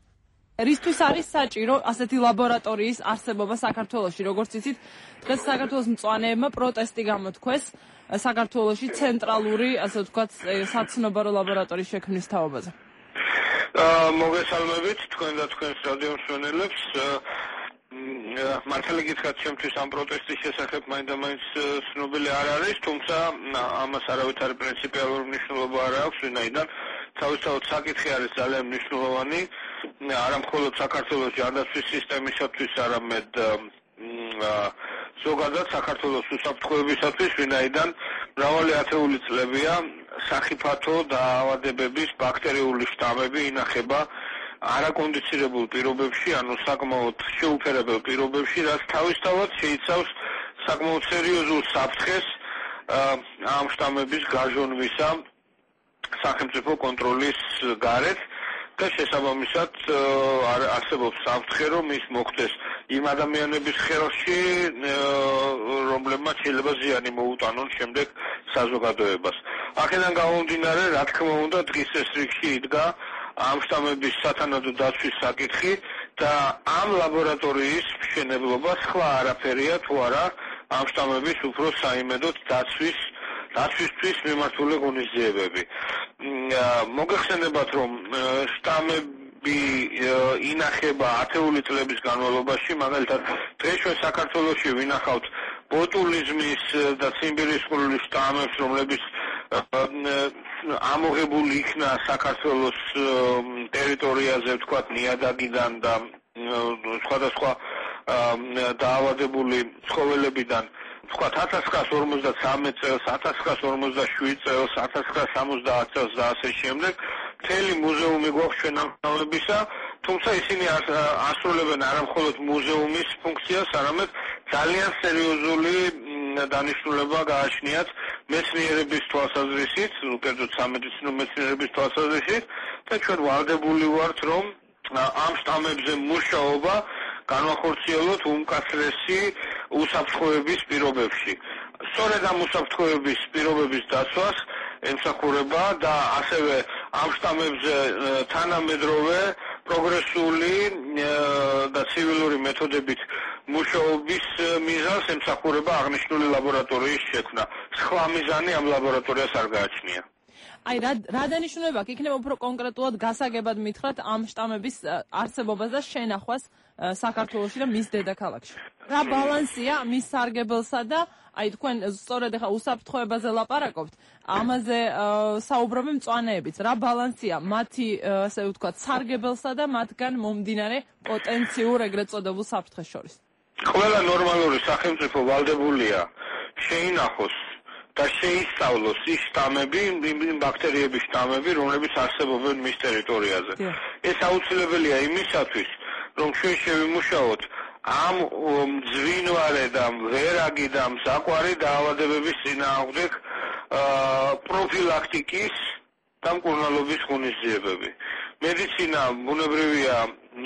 რისთვის არის საჭირო ასეთი ლაბორატორიის არსებობა საქართველოში? როგორც იცით, დღეს საქართველოს მწვანეებმა პროტესტი გამოთქვეს საქართველოში ცენტრალური, ასე ვთქვათ, საცნობარო ლაბორატორიის შექმნის თაობაზე. მოგესალმებით თქვენ და თქვენს რადიო მსმენელებს. მართალი გითხრათ, ჩემთვის ამ პროტესტის შესახებ მაინდა-მაინც ცნობილი არ არის, თუმცა ამას არავითარი პრინციპიალური მნიშვნელობა არ აქვს, ვინაიდან თავისთავად საკითხი არის ძალიან მნიშვნელოვანი, არა მხოლოდ საქართველოს ჯანდაცვის სისტემისათვის, არამედ ზოგადად საქართველოს უსაფრთხოებისათვის, ვინაიდან მრავალი ათეული წლებია სახიფათო დაავადებების ბაქტერიული შტამები ინახება არაკონდიცირებულ პირობებში, ანუ საკმაოდ შეუფერებელ პირობებში, რაც თავისთავად შეიცავს საკმაოდ სერიოზულ საფრთხეს ამ შტამების გაჟონვისა სახელმწიფო კონტროლის გარეთ და შესაბამისად არსებობს საფრთხე, რომ ის მოხდეს იმ ადამიანების ხელში, რომლებმაც შეიძლება ზიანი მოუტანონ შემდეგ საზოგადოებას. აქედან გამომდინარე, რა თქმა უნდა, დღის ეს რიგში იდგა ამ შტამების სათანადო დაცვის საკითხი და ამ ლაბორატორიის მშენებლობა სხვა არაფერია თუ არა ამ შტამების უფრო საიმედოდ დაცვის დაცვისთვის მიმართული ღონისძიებები. მოგეხსენებათ, რომ შტამები ინახება ათეული წლების განმავლობაში, მაგალითად დღეს ჩვენ საქართველოში ვინახავთ ბოტულიზმის და ციმბირისყრული შტამებს, რომლებიც ამოღებული იქნა საქართველოს ტერიტორიაზე, ვთქვათ, ნიადაგიდან და სხვადასხვა დაავადებული ცხოველებიდან, ვთქვათ, ათას ცხრაას ორმოცდათვრამეტ წელს, ათას ცხრაას ორმოცდაშვიდ წელს, ათას ცხრაას სამოცდაათ წელს და ასე შემდეგ. მთელი მუზეუმი გვაქვს ჩვენ ამ შტამებისა, თუმცა ისინი ასრულებენ არა მხოლოდ მუზეუმის ფუნქციას, არამედ ძალიან სერიოზული დანიშნულება გააჩნიათ მეცნიერების თვალსაზრისით, უკეთოდ სამედიცინო მეცნიერების თვალსაზრისით და ჩვენ ვალდებული ვართ, რომ ამ შტამებზე მუშაობა განვახორციელოთ უმკაცრესი უსაფრთხოების პირობებში. სწორედ ამ უსაფრთხოების პირობების დაცვას ემსახურება და ასევე ამ შტამებზე თანამედროვე პროგრესული და ცივილური მეთოდებით მუშაობის მიზანს ემსახურება აღნიშნული ლაბორატორიის შექმნა. სხვა მიზანი ამ ლაბორატორიას არ გააჩნია. აი რა რა დანიშნულება აქვს? იქნება უფრო კონკრეტულად გასაგებად მითხრათ ამ შტამების არსებობას და შენახვას საქართველოში და მის დედაქალაქში. რა ბალანსია მის სარგებელსა და აი თქვენ სწორედ ახლა უსაფრთხოებაზე ლაპარაკობთ, ამაზე საუბრობენ მწვანეებიც. რა ბალანსია მათი ასე ვთქვათ სარგებელსა და მათგან მომდინარე პოტენციურ ეგრეთ წოდებულ საფრთხეს შორის? ყველა ნორმალური სახელმწიფო ვალდებულია შეინახოს და შეისწავლოს ის შტამები, იმ ბაქტერიების შტამები, რომლებიც არსებობენ მის ტერიტორიაზე. ეს აუცილებელია იმისათვის, რომ ჩვენ შევიმუშაოთ ამ მძვინვარე და ვერაგი და მზაყვარი დაავადებების წინააღმდეგ პროფილაქტიკის და მკურნალობის ღონისძიებები. მედიცინა ბუნებრივია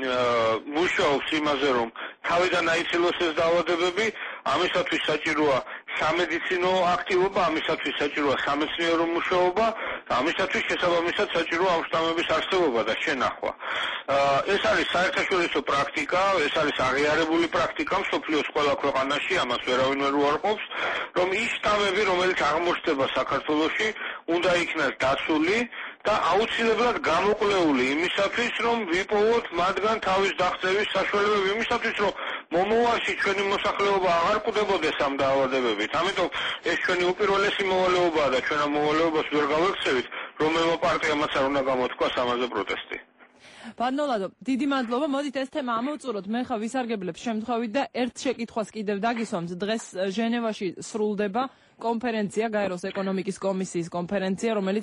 მუშაობს იმაზე, რომ თავიდან აიცილოს ეს დაავადებები, ამისათვის საჭიროა სამედიცინო აქტივობა, ამისათვის საჭიროა სამეცნიერო მუშაობა, ამისათვის შესაბამისად საჭიროა ამ შტამების არსებობა და შენახვა. ეს არის საერთაშორისო პრაქტიკა, ეს არის აღიარებული პრაქტიკა მსოფლიოს ყველა ქვეყანაში, ამას ვერავინ ვერ უარყოფს, რომ ის შტამები, რომელიც აღმოჩნდება საქართველოში, უნდა იქნას დაცული და აუცილებლად გამოკვლეული იმისათვის, რომ ვიპოვოთ მათგან თავის დაღწევის საშუალებები, იმისათვის, რომ მომავალში ჩვენი მოსახლეობა აღარ კვდებოდეს ამ დაავადებებით. ამიტომ ეს ჩვენი უპირველესი მოვალეობაა და ჩვენ ამ მოვალეობას ვერ გავექცევით, რომელმა პარტიამაც არ უნდა გამოთქვას ამაზე პროტესტი. ბატონო, დიდი მადლობა. მოდით ეს თემა ამოვწუროთ. მე ხა ვისარგებლებს შემთხვევით და ერთ შეკითხვას კიდევ დაგისვამთ. დღეს ჟენევაში სრულდება კონფერენცია, გაეროს ეკონომიკის კომისიის კონფერენცია, რომელიც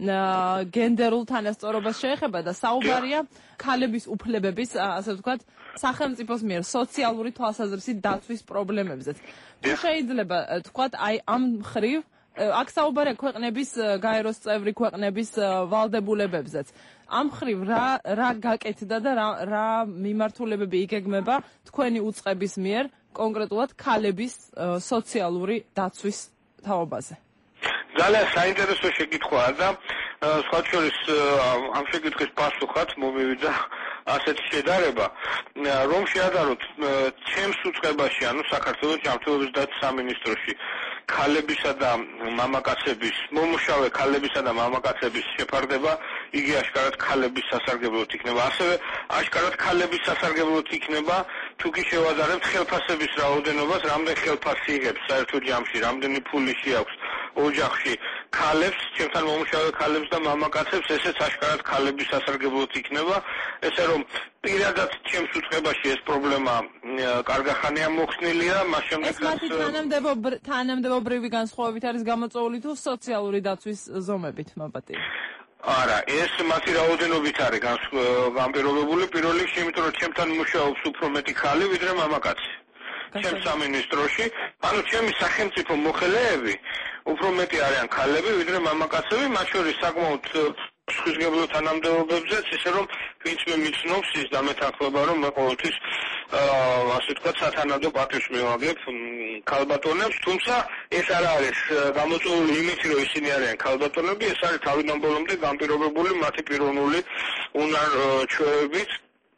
გენდერულ თანასწორობას შეეხება და საუბარია ქალების უფლებების, ასე ვთქვათ, სახელმწიფოს მიერ სოციალური თვალსაზრისით დაცვის პრობლემებზე. თუ შეიძლება თქვათ, აი ამ მხრივ აქ საუბარია ქვეყნების გაეროს წევრი ქვეყნების ვალდებულებებზეც. ამ მხრივ რა რა გაკეთდა და რა რა მიმართულებები იგეგმება თქვენი უწყების მიერ კონკრეტულად ქალების სოციალური დაცვის თაობაზე? ძალიან საინტერესო შეკითხვაა და სხვა შორის ამ შეკითხვის პასუხად მომივიდა ასეთი შედარება, რომ შეადაროთ ჩემს უწყებაში, ანუ საქართველოს ჯანმრთელობის დაცვის სამინისტროში ქალებისა და მამაკაცების, მომუშავე ქალებისა და მამაკაცების შეფარდება, იგი აშკარად ქალების სასარგებლოდ იქნება. ასევე აშკარად ქალების სასარგებლოდ იქნება, თუ კი შევადარებთ ხელფასების რაოდენობას, რამდენ ხელფასი იღებს საერთო ჯამში, რამდენი ფული შეაქვს ოჯახში ქალებს, ჩემთან მომუშავე ქალებს და მამაკაცებს, ესეც აშკარად ქალების სასარგებლოდ იქნება. ესე რომ პირადად ჩემს უწყებაში ეს პრობლემა კარგახანია მოხსნილია, მას შემდეგ ეს მათი თანამდებობრივი განსხვავებით არის გამოწვეული თუ სოციალური დაცვის ზომებით, მაბატი? არა, ეს მათი რაოდენობით არის განპირობებული, პირველ რიგში, იმიტომ რომ ჩემთან მუშაობს უფრო მეტი ქალი, ვიდრე მამაკაცი. ჩემს სამინისტროში, ანუ ჩემი სახელმწიფო მოხელეები უფრო მეტი არიან ქალები, ვიდრე მამაკაცები, მათ შორის საკმაოდ სხვისგებლო თანამდებობებზეც, ისე რომ ვინც მე მიცნობს ის დამეთანხმება, რომ მე ყოველთვის ასე ვთქვათ სათანადო პატივს მივაგებ ქალბატონებს, თუმცა ეს არ არის გამოწვეული იმით, რომ ისინი არიან ქალბატონები, ეს არის თავიდან ბოლომდე განპირობებული მათი პიროვნული უნარ-ჩვევებით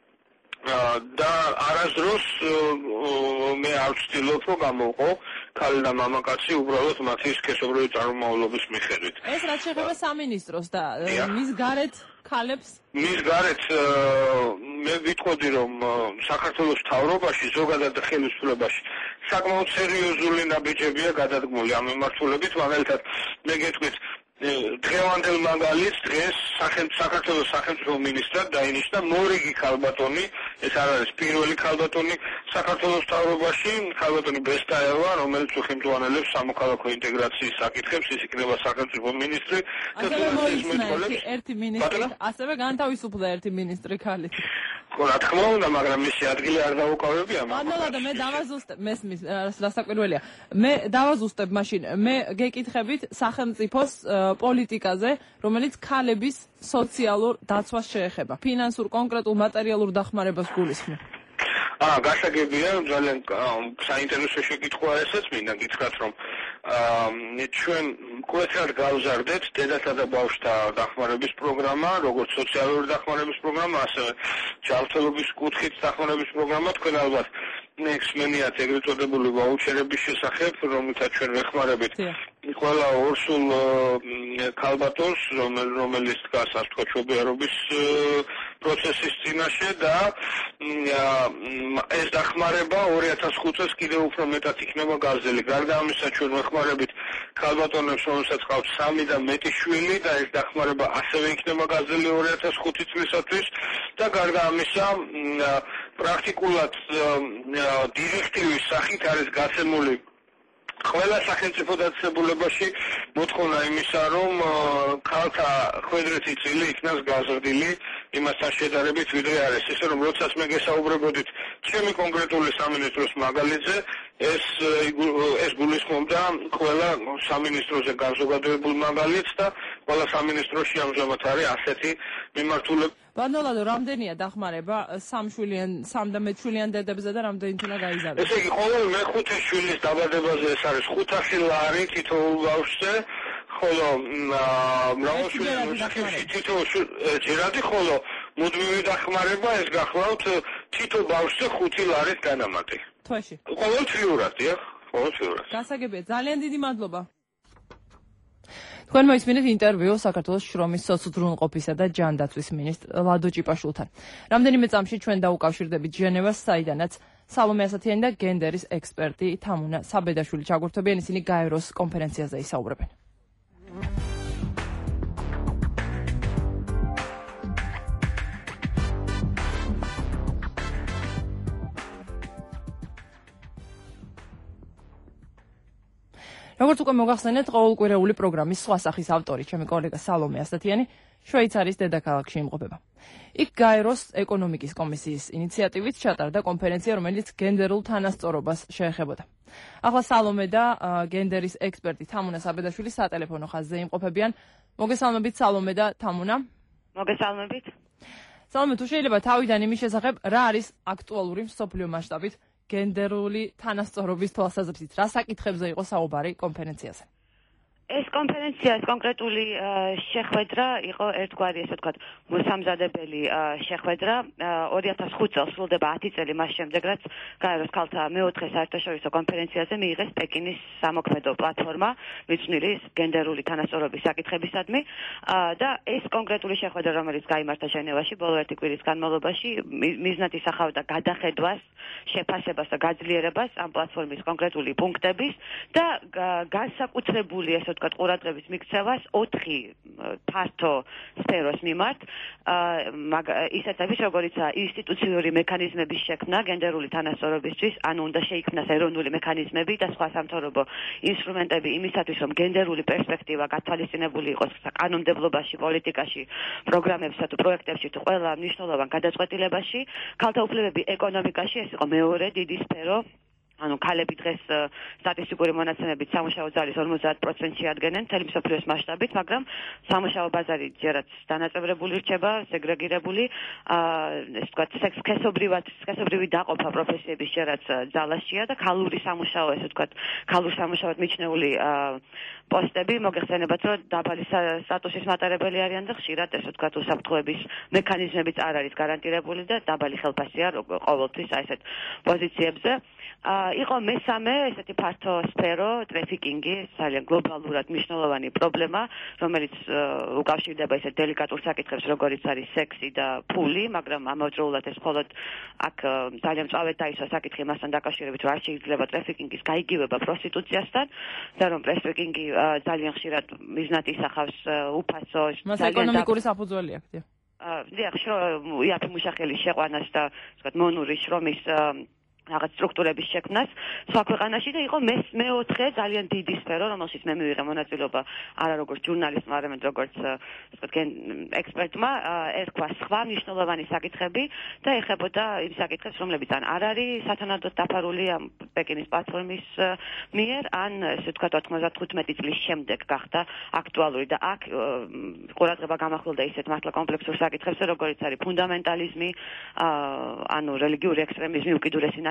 და არასდროს მე არ ვცდილობ, რომ გამოვყო ქალი და მამაკაცი უბრალოდ მათი სქესობრივი წარმომავლობის მიხედვით. ეს რაც შეეხება სამინისტროს და მის გარეთ ქალებს? მის გარეთ მე ვიტყოდი, რომ საქართველოს მთავრობაში, ზოგადად ხელისუფლებაში საკმაოდ სერიოზული ნაბიჯებია გადადგმული ამ მიმართულებით, მაგალითად მე გეტყვით დღევანდელ მაგალითს დღეს საქართველოს სახელმწიფო მინისტრად დაინიშნა მორიგი ქალბატონი, ეს არ არის პირველი ქალბატონი საქართველოს მთავრობაში, ქალბატონი ბესტაევა, რომელიც უხელმძღვანელებს სამოქალაქო ინტეგრაციის საკითხებს, ის იქნება სახელმწიფო მინისტრი და მოიცნეს ერთი მინისტრი, ასევე განთავისუფლდა ერთი მინისტრი ქალით. რა თქმა უნდა, მაგრამ მისი ადგილი არ დაუკავებია. ბატონო, მე დავაზუსტებ, მესმის, რასაკვირველია. მე დავაზუსტებ მაშინ, მე გეკითხებით სახელმწიფოს პოლიტიკაზე, რომელიც ქალების სოციალურ დაცვას შეეხება. ფინანსურ, კონკრეტულ მატერიალურ დახმარებას გულისხმობ. აა, გასაგებია, ძალიან საინტერესო შეკითხვაა ესეც, მინდა გითხრათ, რომ აა ჩვენ მკვეთრად გავზარდეთ დედათა და ბავშვთა დახმარების პროგრამა, როგორც სოციალური დახმარების პროგრამა, ასევე ჯანმრთელობის კუთხით დახმარების პროგრამა, თქვენ ალბათ ნექსმენიათ ეგრეთ წოდებული ვაუჩერების შესახებ, რომელთაც ჩვენ ვეხმარებით ყველა ორსულ ქალბატონს, რომელიც დგას ასე თქვა ჩობიარობის პროცესის წინაშე და ეს დახმარება ორი ათას ხუთ წელს კიდევ უფრო მეტად იქნება გაზრდილი. გარდა ამისა, ჩვენ ვეხმარებით ქალბატონებს, რომელსაც ჰყავთ სამი და მეტი შვილი და ეს დახმარება ასევე იქნება გაზრდილი ორი ათას ხუთი წლისათვის და გარდა ამისა, პრაქტიკულად დირექტივის სახით არის გაცემული ყველა სახელმწიფო დაწესებულებაში მოთხოვნა იმისა, რომ ქალთა ხვედრეთი წილი იქნას გაზრდილი იმასთან შედარებით, ვიდრე არის. ისე რომ როდესაც მე გესაუბრებოდით ჩემი კონკრეტული სამინისტროს მაგალითზე, ეს ეს გულისხმობდა ყველა სამინისტროზე განზოგადებულ მაგალითს და ყველა სამინისტროში ამჟამად არის ასეთი მიმართულება. ბანდოლადო, რამდენია დახმარება სამშვილიან, სამ და მეტშვილიან დედებზე და რამდენით უნდა გაიზარდოს? ესე იგი, ყოველ მეხუთე შვილის დაბადებაზე ეს არის ხუთასი ლარი თითოეულ ბავშვზე, ხოლო მრავალშვილიან თითოეულ ჯერადი, ხოლო მუდმივი დახმარება ეს გახლავთ თითო ბავშვზე ხუთი ლარის განამატი. თვეში. ყოველთვიურად, დიახ, ყოველთვიურად. გასაგებია, ძალიან დიდი მადლობა. თქვენ მოისმინეთ ინტერვიუ საქართველოს შრომის სოციალურყოფისა და ჯანდაცვის მინისტრ ლადო ჭიპაშვილთან. რამდენიმე წამში ჩვენ დაუკავშირდებით ჟენევას, საიდანაც სალომე ასათიანი და გენდერის ექსპერტი თამუნა საბედაშვილი ჩაგვერთვებიან, ისინი გაეროს კონფერენციაზე ისაუბრებენ. როგორც უკვე მოგახსენეთ, ყოველკვირეული პროგრამის სხვა სახის ავტორი, ჩემი კოლეგა სალომე ასათიანი, შვეიცარიის დედაქალაქში იმყოფება. იქ გაეროს ეკონომიკის კომისიის ინიციატივით ჩატარდა კონფერენცია, რომელიც გენდერულ თანასწორობას შეეხებოდა. ახლა სალომე და გენდერის ექსპერტი თამუნა საბედაშვილი სატელეფონო ხაზზე იმყოფებიან. მოგესალმებით სალომე და თამუნა. მოგესალმებით. სალომე, თუ შეიძლება თავიდან იმის შესახებ, რა არის აქტუალური მსოფლიო მასშტაბით გენდერული თანასწორობის თვალსაზრისით, რა საკითხებზე იყო საუბარი კონფერენციაზე? ეს კონფერენცია, ეს კონკრეტული შეხვედრა იყო ერთგვარი, ესე ვთქვათ, მოსამზადებელი შეხვედრა. ორი ათას ხუთ წელს სრულდება ათი წელი მას შემდეგ, რაც გაეროს ქალთა მეოთხე საერთაშორისო კონფერენციაზე მიიღეს პეკინის სამოქმედო პლატფორმა, მიძღვნილი გენდერული თანასწორობის საკითხებისადმი და ეს კონკრეტული შეხვედრა, რომელიც გაიმართა ჟენევაში ბოლო ერთი კვირის განმავლობაში, მიზნად ისახავდა გადახედვას, შეფასებას და გაძლიერებას ამ პლატფორმის კონკრეტული პუნქტების და განსაკუთრებული ეს ვთქვათ, ყურადღების მიქცევას ოთხი ფართო სფეროს მიმართ, ისეთ არის, როგორიცაა ინსტიტუციური მექანიზმების შექმნა გენდერული თანასწორობისთვის, ანუ უნდა შეიქმნას ეროვნული მექანიზმები და სხვა სამთავრობო ინსტრუმენტები იმისათვის, რომ გენდერული პერსპექტივა გათვალისწინებული იყოს კანონმდებლობაში, პოლიტიკაში, პროგრამებსა თუ პროექტებში თუ ყველა მნიშვნელოვან გადაწყვეტილებაში, ქალთა უფლებები ეკონომიკაში, ეს იყო მეორე დიდი სფერო. ანუ ქალები დღეს სტატისტიკური მონაცემებით სამუშაო ძალის ორმოცდაათ პროცენტს შეადგენენ მთელი მსოფლიოს მასშტაბით, მაგრამ სამუშაო ბაზარი ჯერაც დანაწევრებული რჩება, სეგრეგირებული, ეს ვთქვათ, სქესობრივად, სქესობრივი დაყოფა პროფესიების ჯერაც ძალაშია და ქალური სამუშაო, ესე ვთქვათ, ქალურ სამუშაოდ მიჩნეული პოსტები, მოგეხსენებათ, რომ დაბალი სტატუსის მატარებელი არიან და ხშირად, ესე ვთქვათ, უსაფრთხოების მექანიზმებიც არ არის გარანტირებული და დაბალი ხელფასია ყოველთვის აი ესეთ პოზიციებზე. იყო მესამე ესეთი ფართო სფერო, ტრაფიკინგი, ძალიან გლობალურად მნიშვნელოვანი პრობლემა, რომელიც უკავშირდება ესეთ დელიკატურ საკითხებს, როგორიც არის სექსი და ფული, მაგრამ ამავდროულად ეს მხოლოდ აქ ძალიან მწვავედ დაისვა საკითხი მასთან დაკავშირებით, რომ არ შეიძლება ტრაფიკინგის გაიგივება პროსტიტუციასთან და რომ ტრაფიკინგი ძალიან ხშირად მიზნად ისახავს უფასო მას ეკონომიკური საფუძველი აქვს. დიახ, იაფი მუშახელის შეყვანას და ვთქვათ, მონური შრომის რაღაც სტრუქტურების შექმნას სხვა ქვეყანაში და იყო მეოთხე ძალიან დიდი სფერო, რომელშიც მე მივიღე მონაწილეობა არა როგორც ჟურნალისტმა, არამედ როგორც ვთქვათ, ექსპერტმა, ერქვა სხვა მნიშვნელოვანი საკითხები და ეხებოდა იმ საკითხებს, რომლებიც ან არ არის სათანადოდ დაფარული ამ პეკინის პლატფორმის მიერ, ან ესე ვთქვათ, ოთხმოცდათხუთმეტი წლის შემდეგ გახდა აქტუალური და აქ ყურადღება გამახვილდა ისეთ მართლა კომპლექსურ საკითხებზე, როგორიც არის ფუნდამენტალიზმი, ანუ რელიგიური ექსტრემიზმი, უკიდურესი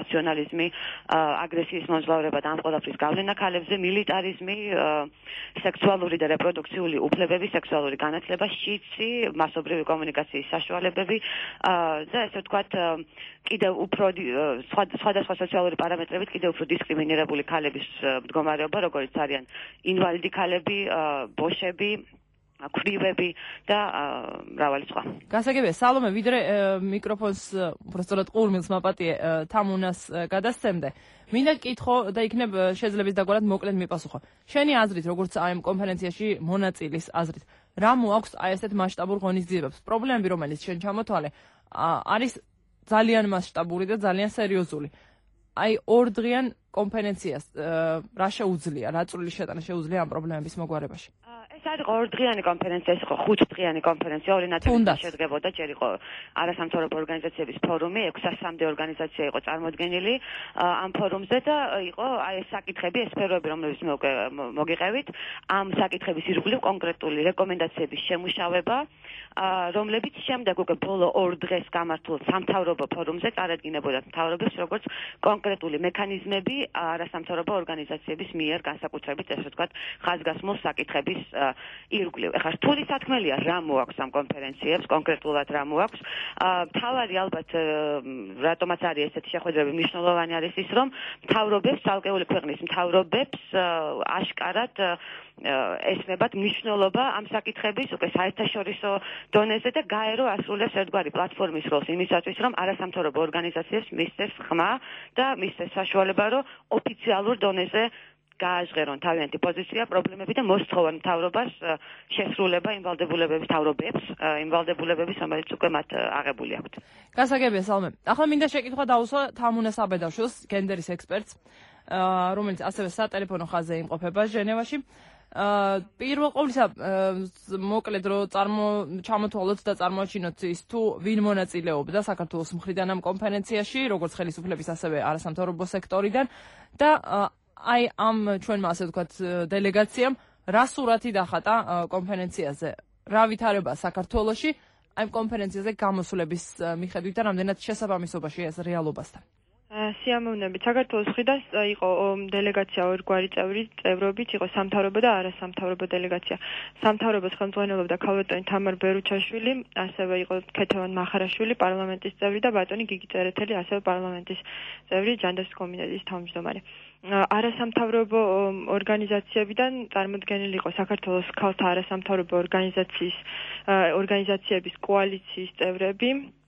ნაციონალიზმი, აგრესიის მონძლავრება და ამ ყველაფრის გავლენა ქალებზე, მილიტარიზმი, სექსუალური და რეპროდუქციული უფლებები, სექსუალური განათლება, შიცი, მასობრივი კომუნიკაციის საშუალებები და ესე ვთქვათ, კიდევ უფრო სხვადასხვა სოციალური პარამეტრებით კიდევ უფრო დისკრიმინირებული ქალების მდგომარეობა, როგორც არიან ინვალიდი ქალები, ბოშები, ქვრივები და მრავალი სხვა. გასაგებია, სალომე, ვიდრე მიკროფონს უბრალოდ ყურმილს მაპატიე თამუნას გადასცემდე. მინდა გკითხო და იქნებ შეძლებს დაგვარად მოკლედ მიპასუხო. შენი აზრით, როგორც აი ამ კონფერენციაში მონაწილის აზრით, რა მოაქვს აი ესეთ მასშტაბურ ღონისძიებებს? პრობლემები, რომელიც შენ ჩამოთვალე, არის ძალიან მასშტაბური და ძალიან სერიოზული. აი ორდღიან კონფერენციას რა შეუძლია, რა წვლილი შეტანა შეუძლია ამ პრობლემების მოგვარებაში? ეს არის ორდღიანი კონფერენცია, ეს იყო ხუთდღიანი კონფერენცია, ორი ნაწილიდან შედგებოდა, ჯერ იყო არასამთავრობო ორგანიზაციების ფორუმი, ექვსასამდე ორგანიზაცია იყო წარმოდგენილი ამ ფორუმზე და იყო აი ეს საკითხები, ეს სფეროები, რომლებიც მოგიყევით, ამ საკითხების ირგვლივ კონკრეტული რეკომენდაციების შემუშავება, რომლებიც შემდეგ უკვე ბოლო ორ დღეს გამართულ სამთავრობო ფორუმზე წარადგინებოდა მთავრობებს როგორც კონკრეტული მექანიზმები არასამთავრობო ორგანიზაციების მიერ განსაკუთრებით ესე ვთქვათ ხაზგასმულ საკითხების ირგვლივ. ეხლა რთული საქმელია რა მოაქვს ამ კონფერენციებს, კონკრეტულად რა მოაქვს. მთავარი ალბათ რატომაც არის ესეთი შეხვედრები მნიშვნელოვანი არის ის, რომ მთავრობებს, ცალკეული ქვეყნის მთავრობებს აშკარად ესმებათ მნიშვნელობა ამ საკითხების უკვე საერთაშორისო დონეზე და გაერო ასრულებს ერთგვარი პლატფორმის როლს იმისათვის, რომ არასამთავრობო ორგანიზაციებს მისცეს ხმა და მისცეს საშუალება, რომ ოფიციალურ დონეზე გააჟღერონ თავიანთი პოზიცია, პრობლემები და მოსთხოვონ მთავრობას შესრულება იმ ვალდებულებების მთავრობებს, იმ ვალდებულებების, რომელიც უკვე მათ აღებული აქვთ. გასაგებია, სალმე. ახლა მინდა შეკითხვა დავუსვა თამუნას აბედაშვილს, გენდერის ექსპერტს, რომელიც ასევე სატელეფონო ხაზზე იმყოფება ჟენევაში. პირველ ყოვლისა მოკლედ რომ წარმო ჩამოთვალოთ და წარმოაჩინოთ ის თუ ვინ მონაწილეობდა საქართველოს მხრიდან ამ კონფერენციაში, როგორც ხელისუფლების ასევე არასამთავრობო სექტორიდან და აი ამ ჩვენმა ასე ვთქვათ დელეგაციამ რა სურათი დახატა კონფერენციაზე, რა ვითარება საქართველოში აი კონფერენციაზე გამოსვლების მიხედვით და რამდენად შესაბამისობაში ეს რეალობასთან. სიამოვნებით. საქართველოს მხრიდან იყო დელეგაცია ორგვარი წევრი, წევრობით იყო სამთავრობო და არასამთავრობო დელეგაცია. სამთავრობოს ხელმძღვანელობდა ქალბატონი თამარ ბერუჩაშვილი, ასევე იყო ქეთევან მახარაშვილი, პარლამენტის წევრი და ბატონი გიგი წერეთელი, ასევე პარლამენტის წევრი, ჯანდაცვის კომიტეტის თავმჯდომარე. არასამთავრობო ორგანიზაციებიდან წარმოდგენილი იყო საქართველოს ქალთა არასამთავრობო ორგანიზაციის ორგანიზაციების კოალიციის წევრები.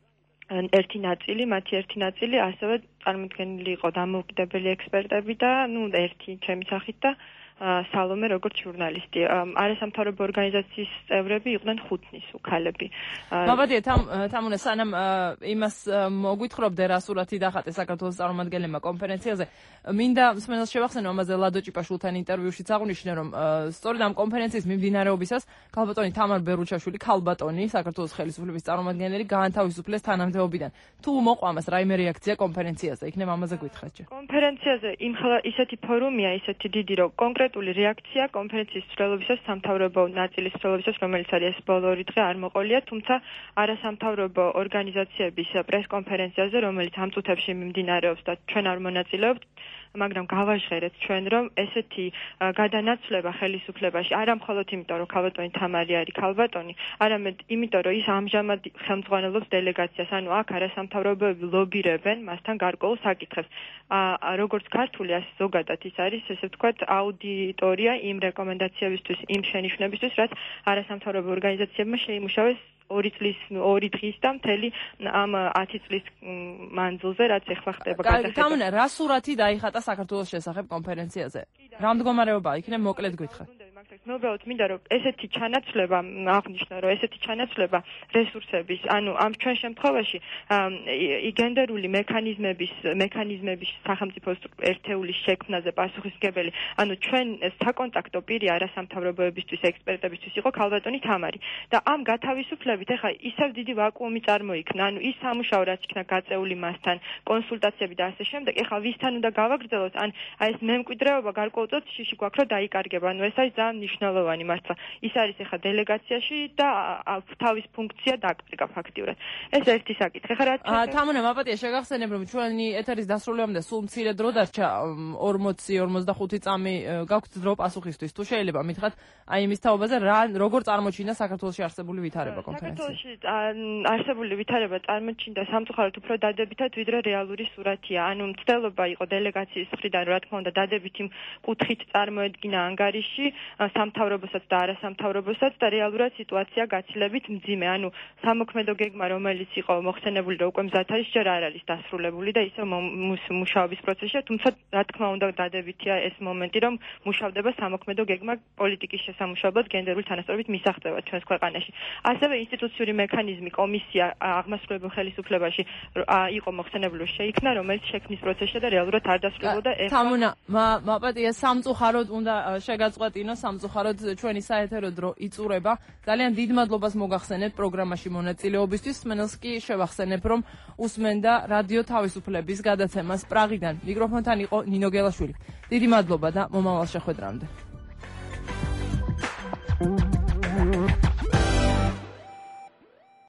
ერთი ნაწილი, მათი ერთი ნაწილი ასევე წარმოდგენილი იყო დამოუკიდებელი ექსპერტები და ნუ ერთი ჩემი სახით და სალომე როგორც ჟურნალისტი. არასამთავრობო ორგანიზაციის წევრები იყვნენ ხუთნის უქალები. მოგადიეთ, თამუნე, სანამ იმას მოგვითხრობდე რა სურათი დახატე საქართველოს წარმომადგენლებმა კონფერენციაზე, მინდა მსმენელს შევახსენო ამაზე ლადო ჭიპაშვილთან ინტერვიუშიც აღვნიშნე, რომ სწორედ ამ კონფერენციის მიმდინარეობისას ქალბატონი თამარ ბერუჩაშვილი, ქალბატონი საქართველოს ხელისუფლების წარმომადგენელი გაანთავისუფლეს თანამდებობიდან. თუ მოყვა ამას რაიმე რეაქცია კონფერენციაზე, იქნება ამაზე გითხრათ ჯერ. კონფერენციაზე იმხელა ისეთი ფორუმია, ისეთი დიდი, რომ კონკრეტული რეაქცია კონფერენციის ცვლილობისას სამთავრობო ნაწილის ცვლილობისას, რომელიც არის ეს ბოლო ორი დღე არ მოყოლია, თუმცა არასამთავრობო ორგანიზაციების პრესკონფერენციაზე, რომელიც ამ წუთებში მიმდინარეობს და ჩვენ არ მონაწილეობთ, მაგრამ გავაჟღერეთ ჩვენ, რომ ესეთი გადანაცვლება ხელისუფლებაში არა მხოლოდ იმიტომ, რომ ქალბატონი თამარი არის ქალბატონი, არამედ იმიტომ, რომ ის ამჟამად ხელმძღვანელობს დელეგაციას, ანუ აქ არასამთავრობოები ლობირებენ მასთან გარკვეულ საკითხებს. როგორც ქართული, ასე ზოგადად ის არის, ესე ვთქვათ, აუდიტორია იმ რეკომენდაციებისთვის, იმ შენიშვნებისთვის, რაც არასამთავრობო ორგანიზაციებმა შეიმუშავეს ორი წლის, ორი დღის და მთელი ამ ათი წლის მანძილზე, რაც ეხლა ხდება გადახედა. თამუნე, რა სურათი დაიხატა საქართველოს შესახებ კონფერენციაზე? რა მდგომარეობაა? იქნებ მოკლედ გითხრათ. მოგავთ, მინდა რომ ესეთი ჩანაცვლება, აღნიშნო რომ ესეთი ჩანაცვლება რესურსების, ანუ ამ ჩვენ შემთხვევაში გენდერული მექანიზმების, მექანიზმების სახელმწიფო ერთეულის შექმნაზე პასუხისმგებელი, ანუ ჩვენ საკონტაქტო პირი არასამთავრობოებისთვის, ექსპერტებისთვის იყო ქალბატონი თამარი და ამ გათავისუფლებით ეხლა ისევ დიდი ვაკუუმი წარმოიქმნა, ანუ ის სამუშაო რაც იქნა გაწეული მასთან, კონსულტაციები და ასე შემდეგ, ეხლა ვისთან უნდა გავაგრძელოთ, ან აი ეს მემკვიდრეობა გარკვეულწოდ შიში გვაქვს რომ დაიკარგება, ანუ ეს არის ძალიან მნიშვნელოვანი მართლა. ის არის ახლა დელეგაციაში და თავის ფუნქცია დაკარგა ფაქტიურად. ეს ერთი საკითხი. ხა რა თამუნა მაპატია შეგახსენებ რომ ჩვენი ეთერის დასრულებამდე სულ მცირე დრო დარჩა ორმოცი ორმოცდახუთი წამი გაქვთ დრო პასუხისთვის. თუ შეიძლება მითხრათ აი იმის თაობაზე რა როგორ წარმოჩინდა საქართველოში არსებული ვითარება კონფერენცია. საქართველოში არსებული ვითარება წარმოჩინდა სამწუხაროდ უფრო დადებითად ვიდრე რეალური სურათია. ანუ მცდელობა იყო დელეგაციის მხრიდან რა თქმა უნდა დადებითი კუთხით წარმოედგინა ანგარიში სამთავრობოსაც და არასამთავრობოსაც და რეალურად სიტუაცია გაცილებით მძიმე. ანუ სამოქმედო გეგმა რომელიც იყო მოხსენებული და უკვე მზად არის ჯერ არ არის დასრულებული და ისე მუშაობის პროცესია, თუმცა რა თქმა უნდა დადებითია ეს მომენტი რომ მუშავდება სამოქმედო გეგმა პოლიტიკის შესამუშავებლად გენდერული თანასწორობით მისაღწევად ჩვენს ქვეყანაში. ასევე ინსტიტუციური მექანიზმი კომისია აღმასრულებელ ხელისუფლებაში იყო მოხსენებული შეიქმნა რომელიც შექმნის პროცესში და რეალურად არ დასრულებოდა. თამუნა მაპატია სამწუხაროდ უნდა შეგაწყვეტინო სამწუხაროდ ჩვენი საეთერო დრო იწურება. ძალიან დიდ მადლობას მოგახსენებთ პროგრამაში მონაწილეობისთვის. მენელს კი შევახსენებ რომ უსმენდა რადიო თავისუფლების გადაცემას პრაღიდან. მიკროფონთან იყო ნინო გელაშვილი. დიდი მადლობა და მომავალ შეხვედრამდე.